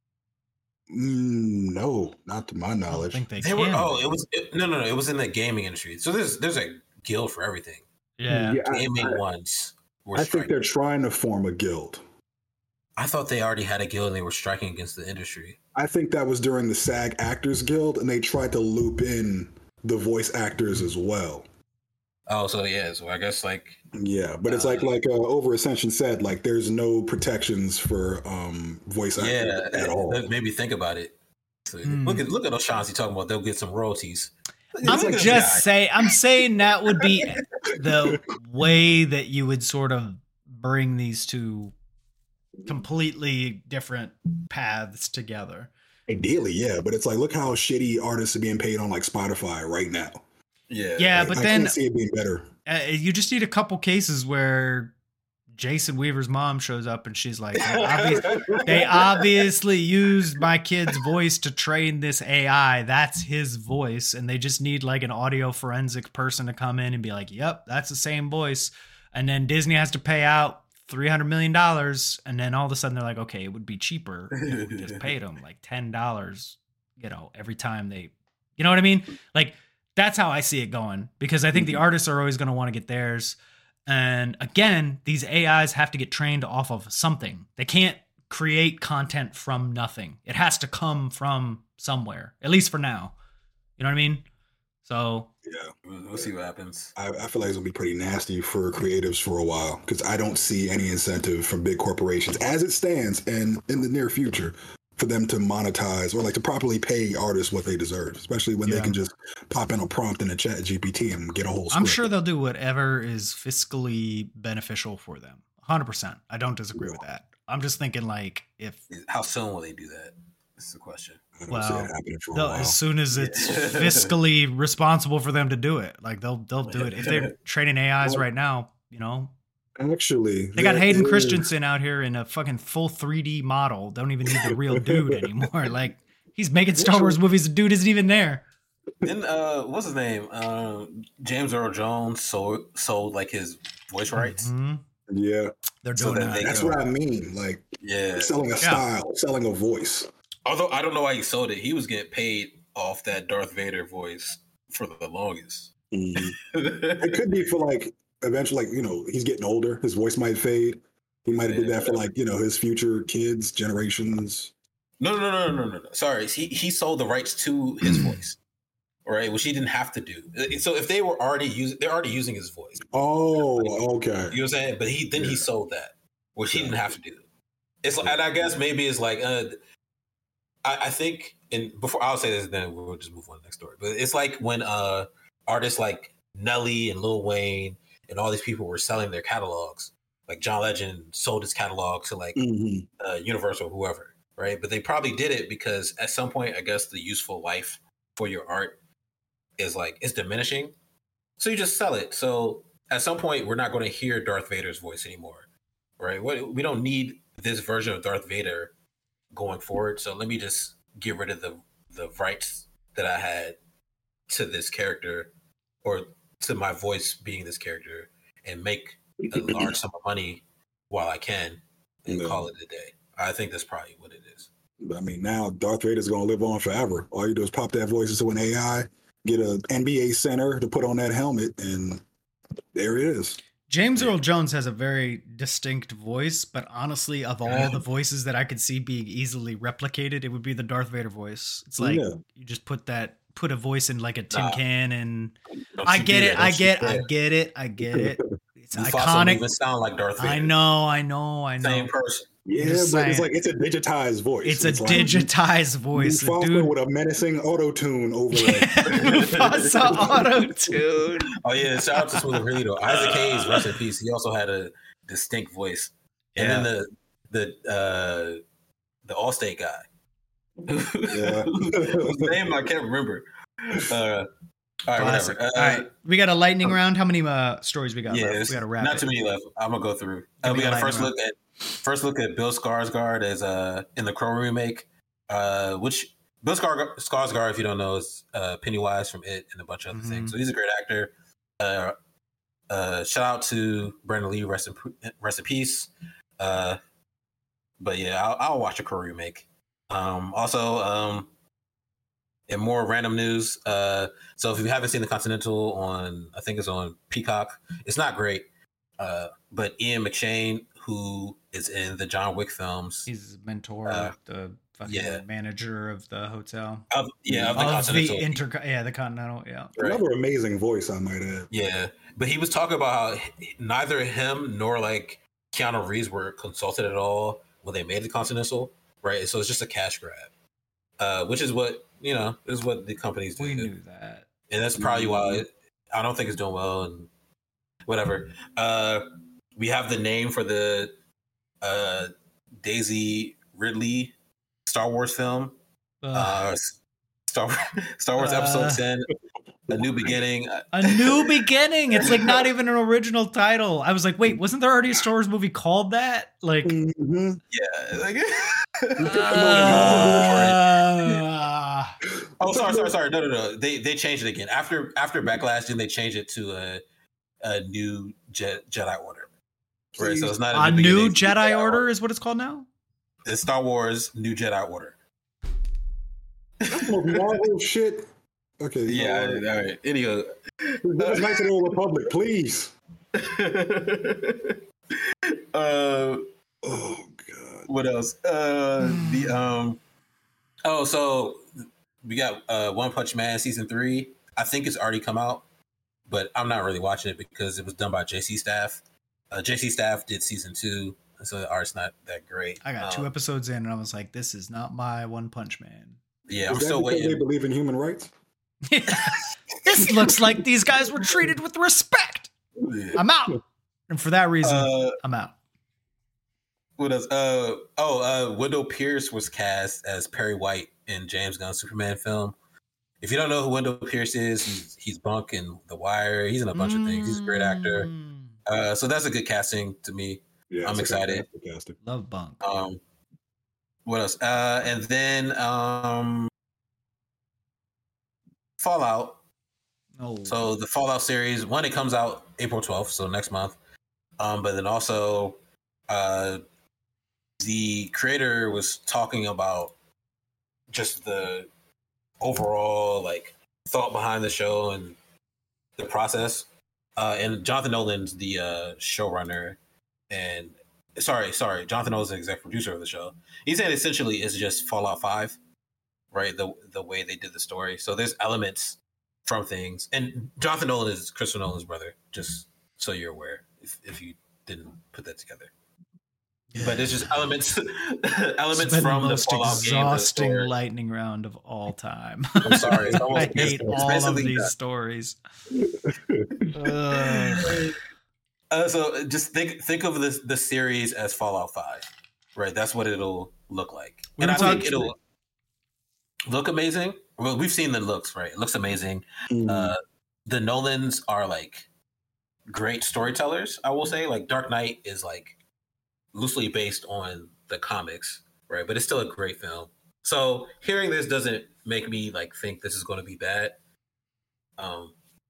Mm, no, not to my knowledge. I think they, they can. were. Oh, it was it, no, no, no. It was in the gaming industry. So there's there's a guild for everything. Yeah, yeah gaming I, I, ones. I think they're trying to form a guild. I thought they already had a guild and they were striking against the industry. I think that was during the SAG Actors Guild, and they tried to loop in the voice actors as well. Oh, so yeah, so I guess like yeah, but it's uh, like like uh, Overascension said, like there's no protections for um voice actors yeah, at all. Maybe think about it. So mm. Look at look at O'Shaughnessy talking about they'll get some royalties. I'm just saying. I'm saying that would be the way that you would sort of bring these two completely different paths together. Ideally, yeah, but it's like, look how shitty artists are being paid on like Spotify right now. Yeah, yeah, like, but I then can't see it being better. Uh, you just need a couple cases where Jason Weaver's mom shows up and she's like, they, obvi- they obviously used my kid's voice to train this A I. That's his voice. And they just need like an audio forensic person to come in and be like, yep, that's the same voice. And then Disney has to pay out three hundred million dollars. And then all of a sudden they're like, okay, it would be cheaper if we just paid them like ten dollars, you know, every time they, you know what I mean? Like, that's how I see it going, because I think the artists are always going to want to get theirs. And again, these A Is have to get trained off of something. They can't create content from nothing. It has to come from somewhere, at least for now. You know what I mean? So yeah, we'll see what happens. I, I feel like it's gonna be pretty nasty for creatives for a while, because I don't see any incentive from big corporations as it stands, and in the near future, for them to monetize or like to properly pay artists what they deserve, especially when yeah. they can just pop in a prompt in a chat G P T and get a whole script. I'm sure they'll do whatever is fiscally beneficial for them. one hundred percent. I don't disagree yeah. with that. I'm just thinking like if... How soon will they do that? That's the question. I don't well, see that happening for a while. As soon as it's fiscally responsible for them to do it. Like they'll they'll do it. If they're training A Is well, right now, you know... Actually, they got Hayden is... Christensen out here in a fucking full three D model. Don't even need the real dude anymore. Like he's making Star Wars movies. The dude isn't even there. Then uh, what's his name? Uh, James Earl Jones sold sold like his voice rights. Mm-hmm. Yeah, they're doing so that. That's what I mean. Like, yeah, selling a yeah. style, selling a voice. Although I don't know why he sold it. He was getting paid off that Darth Vader voice for the longest. Mm-hmm. It could be for like. Eventually, like, you know, he's getting older. His voice might fade. He might have yeah, did that for like, you know, his future kids, generations. No, no, no, no, no, no. Sorry. He he sold the rights to his voice. Right? Which he didn't have to do. So if they were already using, they're already using his voice. Oh, okay. You know what I'm saying? But he then yeah. he sold that, which he didn't have to do. It's like, and I guess maybe it's like, uh, I, I think, and before I'll say this, then we'll just move on to the next story. But it's like when uh artists like Nelly and Lil Wayne and all these people were selling their catalogs. Like John Legend sold his catalog to like mm-hmm. uh, Universal, whoever, right? But they probably did it because at some point, I guess the useful life for your art is like, it's diminishing. So you just sell it. So at some point, we're not going to hear Darth Vader's voice anymore, right? We don't need this version of Darth Vader going forward. So let me just get rid of the, the rights that I had to this character or to my voice being this character and make a large sum of money while I can and yeah. call it a day. I think that's probably what it is. I mean, now Darth Vader's going to live on forever. All you do is pop that voice into an A I, get an N B A center to put on that helmet, and there it is. James Earl Jones has a very distinct voice, but honestly, of all the voices that I could see being easily replicated, it would be the Darth Vader voice. It's like yeah. you just put that put a voice in like a tin nah. can and I get it, I get I get it, I get it. It's Mufasa iconic. Even sound like Darth Vader. I know, I know, I know. Same person. Yeah, but saying. It's like it's a digitized voice. It's, it's a like digitized voice. Mufasa dude with a menacing auto tune overlay. Mufasa auto tune. Oh yeah, shout out to Smooth and Rito. Isaac Hayes, rest in peace. He also had a distinct voice. And yeah. then the the uh, the Allstate guy. Yeah. His name I can't remember. Uh, all right, whatever. Uh, all right, we got a lightning round. How many uh, stories we got yeah, left? We got to wrap. Not it. too many left. I'm gonna go through. Uh, we got a first round. look at first look at Bill Skarsgård as uh in the Crow remake. Uh, which Bill Skar- Skarsgård, if you don't know, is uh, Pennywise from It and a bunch of other mm-hmm. things. So he's a great actor. Uh, uh, shout out to Brandon Lee. Rest in rest in peace. Uh, but yeah, I'll, I'll watch a Crow remake. Um, also, um, in more random news, uh, so if you haven't seen The Continental on, I think it's on Peacock, it's not great. Uh, but Ian McShane, who is in the John Wick films, he's a mentor, uh, the fucking yeah. manager of the hotel. Of, yeah, of the of Continental. The inter- yeah, the Continental, yeah. Right. Another amazing voice, I might add. Yeah, but he was talking about how neither him nor like Keanu Reeves were consulted at all when they made the Continental. Right, so it's just a cash grab, uh, which is what you know is what the companies do. We knew that. and that's probably why I don't think it's doing well and whatever. Uh, we have the name for the uh, Daisy Ridley Star Wars film. Uh, Star Star Wars Episode uh, ten, A New Beginning. A New Beginning. It's like not even an original title. I was like, wait, wasn't there already a Star Wars movie called that? Like, mm-hmm. yeah. Like, uh, oh, sorry, sorry, sorry. No, no, no. They they changed it again after after Backlash. Then they changed it to a a new Je- Jedi Order. Right. So it's not a, a new, new Jedi, Jedi Order, Order is what it's called now. It's Star Wars New Jedi Order. That's Marvel shit. Okay. Yeah. All right. Anyway, that's Knights of the Old Republic, please. uh, oh God. What else? Uh, the um. Oh, so we got uh, One Punch Man season three. I think it's already come out, but I'm not really watching it because it was done by J C Staff. Uh, J C Staff did season two, so the art's not that great. I got um, two episodes in, and I was like, "This is not my One Punch Man." Yeah, is I'm that still waiting. They believe in human rights. This looks like these guys were treated with respect. Yeah. I'm out, and for that reason, uh, I'm out. What else? Uh, oh, uh, Wendell Pierce was cast as Perry White in James Gunn's Superman film. If you don't know who Wendell Pierce is, he's, he's Bunk in The Wire. He's in a bunch mm. of things. He's a great actor. Uh, so that's a good casting to me. Yeah, I'm excited. Love Bunk. Um, what else? Uh, and then um, Fallout. Oh. So the Fallout series, one, it comes out April twelfth, so next month. Um, but then also, uh, the creator was talking about just the overall like thought behind the show and the process. Uh, and Jonathan Nolan's the uh, showrunner, and sorry, sorry, Jonathan Nolan's the executive producer of the show. He said essentially it's just Fallout five, right? The the way they did the story. So there's elements from things, and Jonathan Nolan is Christopher Nolan's brother. Just so you're aware, if if you didn't put that together. But it's just elements, elements it's from the most the exhausting lightning round of all time. I'm sorry, it's almost, I hate it's all of these that. stories. uh. Uh, so just think think of this the series as Fallout five, right? That's what it'll look like, we and I think it'll look amazing. Well, we've seen the looks, right? It looks amazing. Mm. Uh, the Nolans are like great storytellers. I will say, like Dark Knight is like loosely based on the comics, right? But it's still a great film. So hearing this doesn't make me like think this is going to be bad. Um,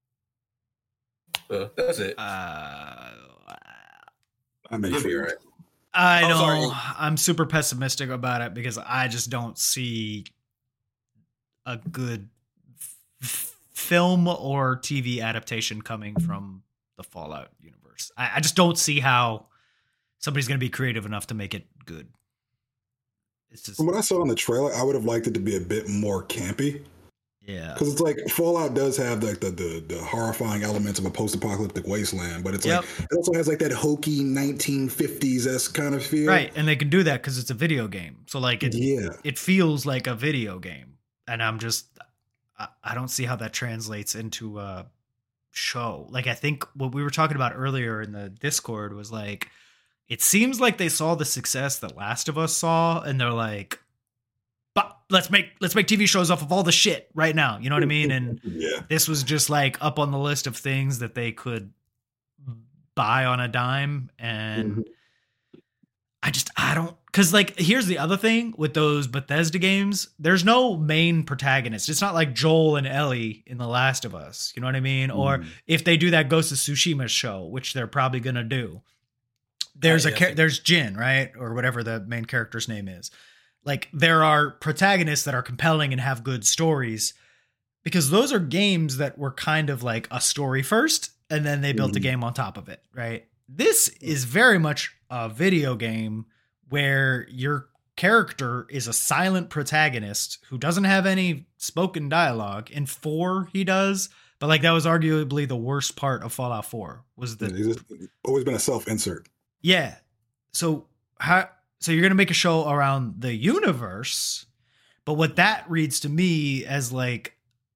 uh, that's it. Uh, I may be right. I know. Oh, I'm super pessimistic about it because I just don't see a good f- film or T V adaptation coming from the Fallout universe. I, I just don't see how somebody's going to be creative enough to make it good. It's just, from what I saw in the trailer, I would have liked it to be a bit more campy. Yeah, because it's like Fallout does have like the, the the horrifying elements of a post-apocalyptic wasteland, but it's yep. like it also has like that hokey nineteen fifties-esque kind of feel, right? And they can do that because it's a video game, so like it yeah. it feels like a video game, and I'm just I, I don't see how that translates into a show. Like I think what we were talking about earlier in the Discord was like it seems like they saw the success that Last of Us saw, and they're like, but let's make let's make T V shows off of all the shit right now. You know what I mean? And yeah. this was just like up on the list of things that they could buy on a dime. And mm-hmm. I just I don't because like here's the other thing with those Bethesda games. There's no main protagonist. It's not like Joel and Ellie in The Last of Us. You know what I mean? Mm. Or if they do that Ghost of Tsushima show, which they're probably gonna do. There's oh, yeah, a there's Jin, right? Or whatever the main character's name is. Like there are protagonists that are compelling and have good stories because those are games that were kind of like a story first and then they built mm-hmm. a game on top of it, right? This is very much a video game where your character is a silent protagonist who doesn't have any spoken dialogue. In four, he does, but like that was arguably the worst part of Fallout four was the yeah, he's always been a self-insert. Yeah. So how So you're going to make a show around the universe, but what that reads to me as like,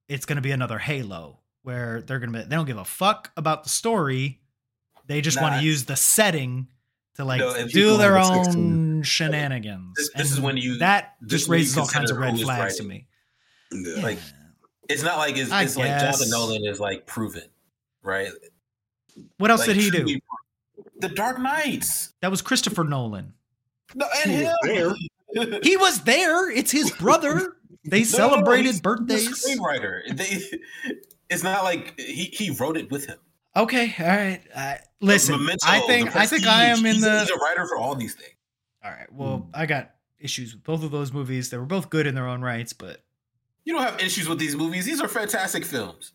it's going to be another Halo where they're going to be, they don't give a fuck about the story. They just nah, want to use the setting to like no, do their own sixteen shenanigans. This, this is when you that just raises all kinds of red flags to me. Yeah. Like it's not like it's, it's like Jonathan Nolan is like proven, right? What else like, did he do? The Dark Knights. That was Christopher Nolan. No, and he him. Was he was there. It's his brother. They no, celebrated no, no, birthdays. The screenwriter. They, it's not like he, he wrote it with him. Okay, all right. Uh, listen, Memento, I think I think I am in he's, the. He's a writer for all these things. All right. Well, mm. I got issues with both of those movies. They were both good in their own rights, but you don't have issues with these movies. These are fantastic films.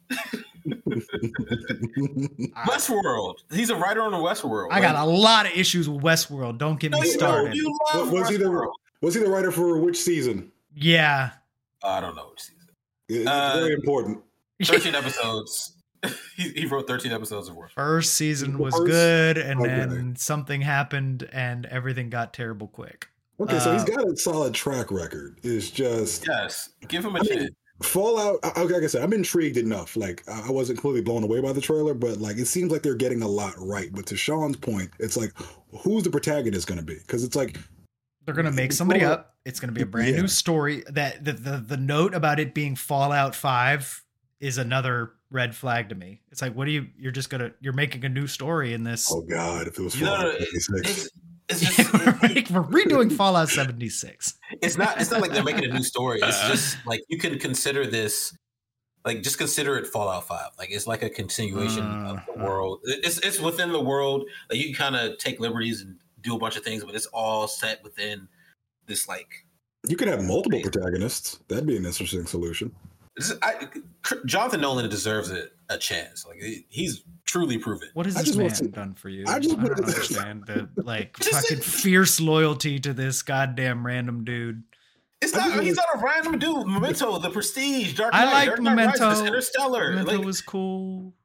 Westworld. He's a writer on the Westworld. I got like, a lot of issues with Westworld. Don't get no, me started. You love was, he the, was he the writer for which season? Yeah. I don't know which season. It's uh, very important. thirteen episodes. He, he wrote thirteen episodes of Westworld. First season was First? good, and okay. then something happened, and everything got terrible quick. Okay, uh, so he's got a solid track record. It's just yes, give him a I chance. Mean, Fallout, like I said, I'm intrigued enough. Like I wasn't completely blown away by the trailer, but like it seems like they're getting a lot right. But to Sean's point, it's like, who's the protagonist going to be? Because it's like they're going to make somebody Fallout, up. It's going to be a brand yeah. new story. That the, the the note about it being Fallout five is another red flag to me. It's like, what do you? You're just gonna you're making a new story in this. Oh God, if it was Fallout seventy-six. It's just like we're redoing Fallout seventy-six. It's not. It's not like they're making a new story. It's just like you can consider this, like just consider it Fallout five. Like it's like a continuation uh, of the world. It's it's within the world. Like you can kind of take liberties and do a bunch of things, but it's all set within this. Like you could have multiple protagonists. That'd be an interesting solution. I, Jonathan Nolan deserves it a chance. Like he's truly proven. What has this man to, done for you? I just I don't understand the like fucking fierce loyalty to this goddamn random dude. It's not. He's not a random dude. Memento, The Prestige, Dark Knight, I like Dark Memento. Rises, Interstellar. Memento like, was cool.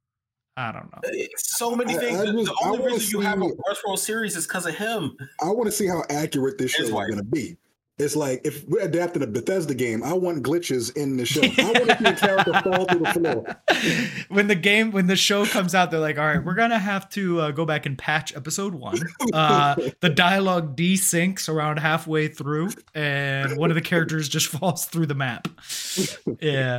I don't know. So many things. I, I just, the only reason you have a Westworld series is because of him. I want to see how accurate this show is going to be. It's like if we're adapting a Bethesda game, I want glitches in the show. I want to see a character fall through the floor. When the game, when the show comes out, they're like, "All right, we're gonna have to uh, go back and patch episode one." Uh, the dialogue desyncs around halfway through, and one of the characters just falls through the map. Yeah.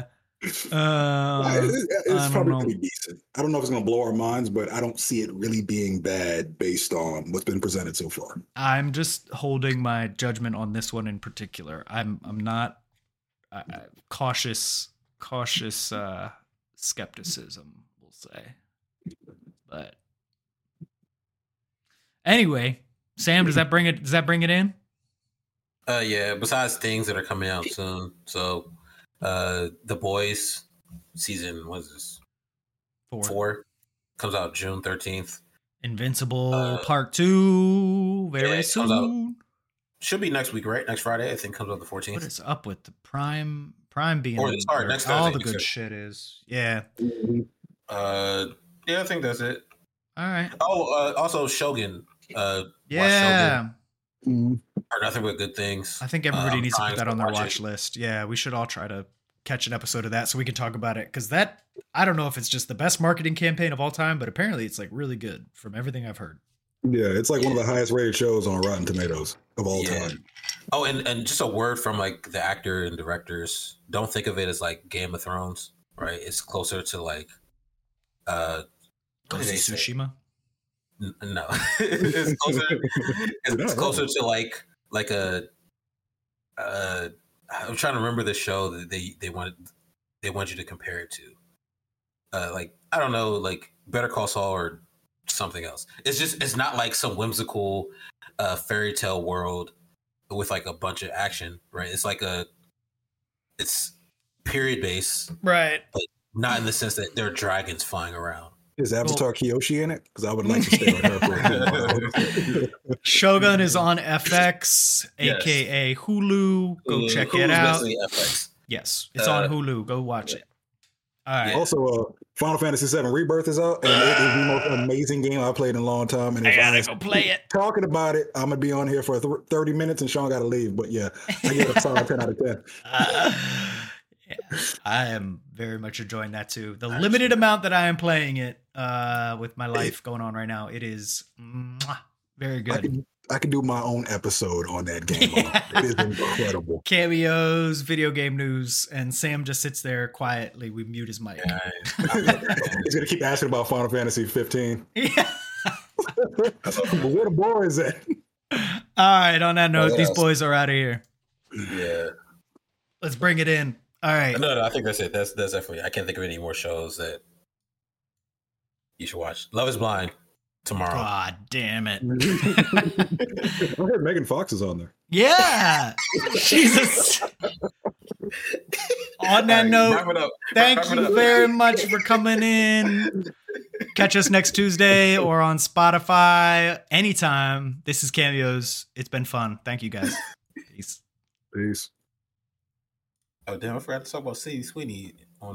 Uh, it's it's probably know. pretty decent. I don't know if it's going to blow our minds, but I don't see it really being bad based on what's been presented so far. I'm just holding my judgment on this one in particular. I'm I'm not uh, cautious cautious uh, skepticism, we'll say. But anyway, Sam, does that bring it? Does that bring it in? Uh, yeah. Besides things that are coming out soon, so. Uh, The Boys season what is this? Four. Four comes out June thirteenth. Invincible uh, Part Two very yeah, soon. Out, should be next week, right? Next Friday, I think comes out the fourteenth. What is up with the Prime Prime being or, sorry, next all Thursday, the good shit is yeah. Uh, yeah, I think that's it. All right. Oh, uh, also Shogun. Uh, yeah. Shogun. Heard nothing but good things. I think everybody um, needs to put that on their watch it. list. Yeah, we should all try to catch an episode of that so we can talk about it. Because that, I don't know if it's just the best marketing campaign of all time, but apparently it's like really good from everything I've heard. Yeah, it's like one of the highest rated shows on Rotten Tomatoes of all yeah. time. Oh, and, and just a word from like the actor and directors. Don't think of it as like Game of Thrones, right? It's closer to like uh Ghost of Tsushima. N- no. it's closer, it's, it's closer to like like a uh I'm trying to remember the show that they they wanted they want you to compare it to. Uh like I don't know, like Better Call Saul or something else. It's just it's not like some whimsical uh fairy tale world with like a bunch of action, right? It's like a it's period based, right? But not in the sense that there are dragons flying around. Is Avatar cool. Kyoshi in it? Because I would like to stay with her for a while. Shogun is on F X, yes. aka Hulu. Go Hulu. check Hulu's it out. F X. Yes, it's uh, on Hulu. Go watch yeah. it. All right. Also, uh, Final Fantasy seven Rebirth is out, and it is the most amazing game I've played in a long time. And I gotta go play it. Talking about it, I'm gonna be on here for thirty minutes, and Sean got to leave. But yeah, I give it a solid ten out of ten. Uh, yeah. I am very much enjoying that too. The limited amount that I am playing it uh, with my life going on right now, it is mwah, very good. I can, I can do my own episode on that game. Yeah. It is incredible. Cameos, video game news, and Sam just sits there quietly. We mute his mic. Yeah, he's gonna keep asking about Final Fantasy fifteen. Yeah. Where the boys at? All right. On that note, oh, these boys are out of here. Yeah. Let's bring it in. All right. No, no, I think that's it. That's that's it for you. I can't think of any more shows that you should watch. Love is Blind tomorrow. God damn it. I heard Megan Fox is on there. Yeah. Jesus. On that right, note, thank wrap you very much for coming in. Catch us next Tuesday or on Spotify anytime. This is Cameos. It's been fun. Thank you, guys. Peace. Peace. Oh, damn, I forgot to talk about Sadie Sweeney.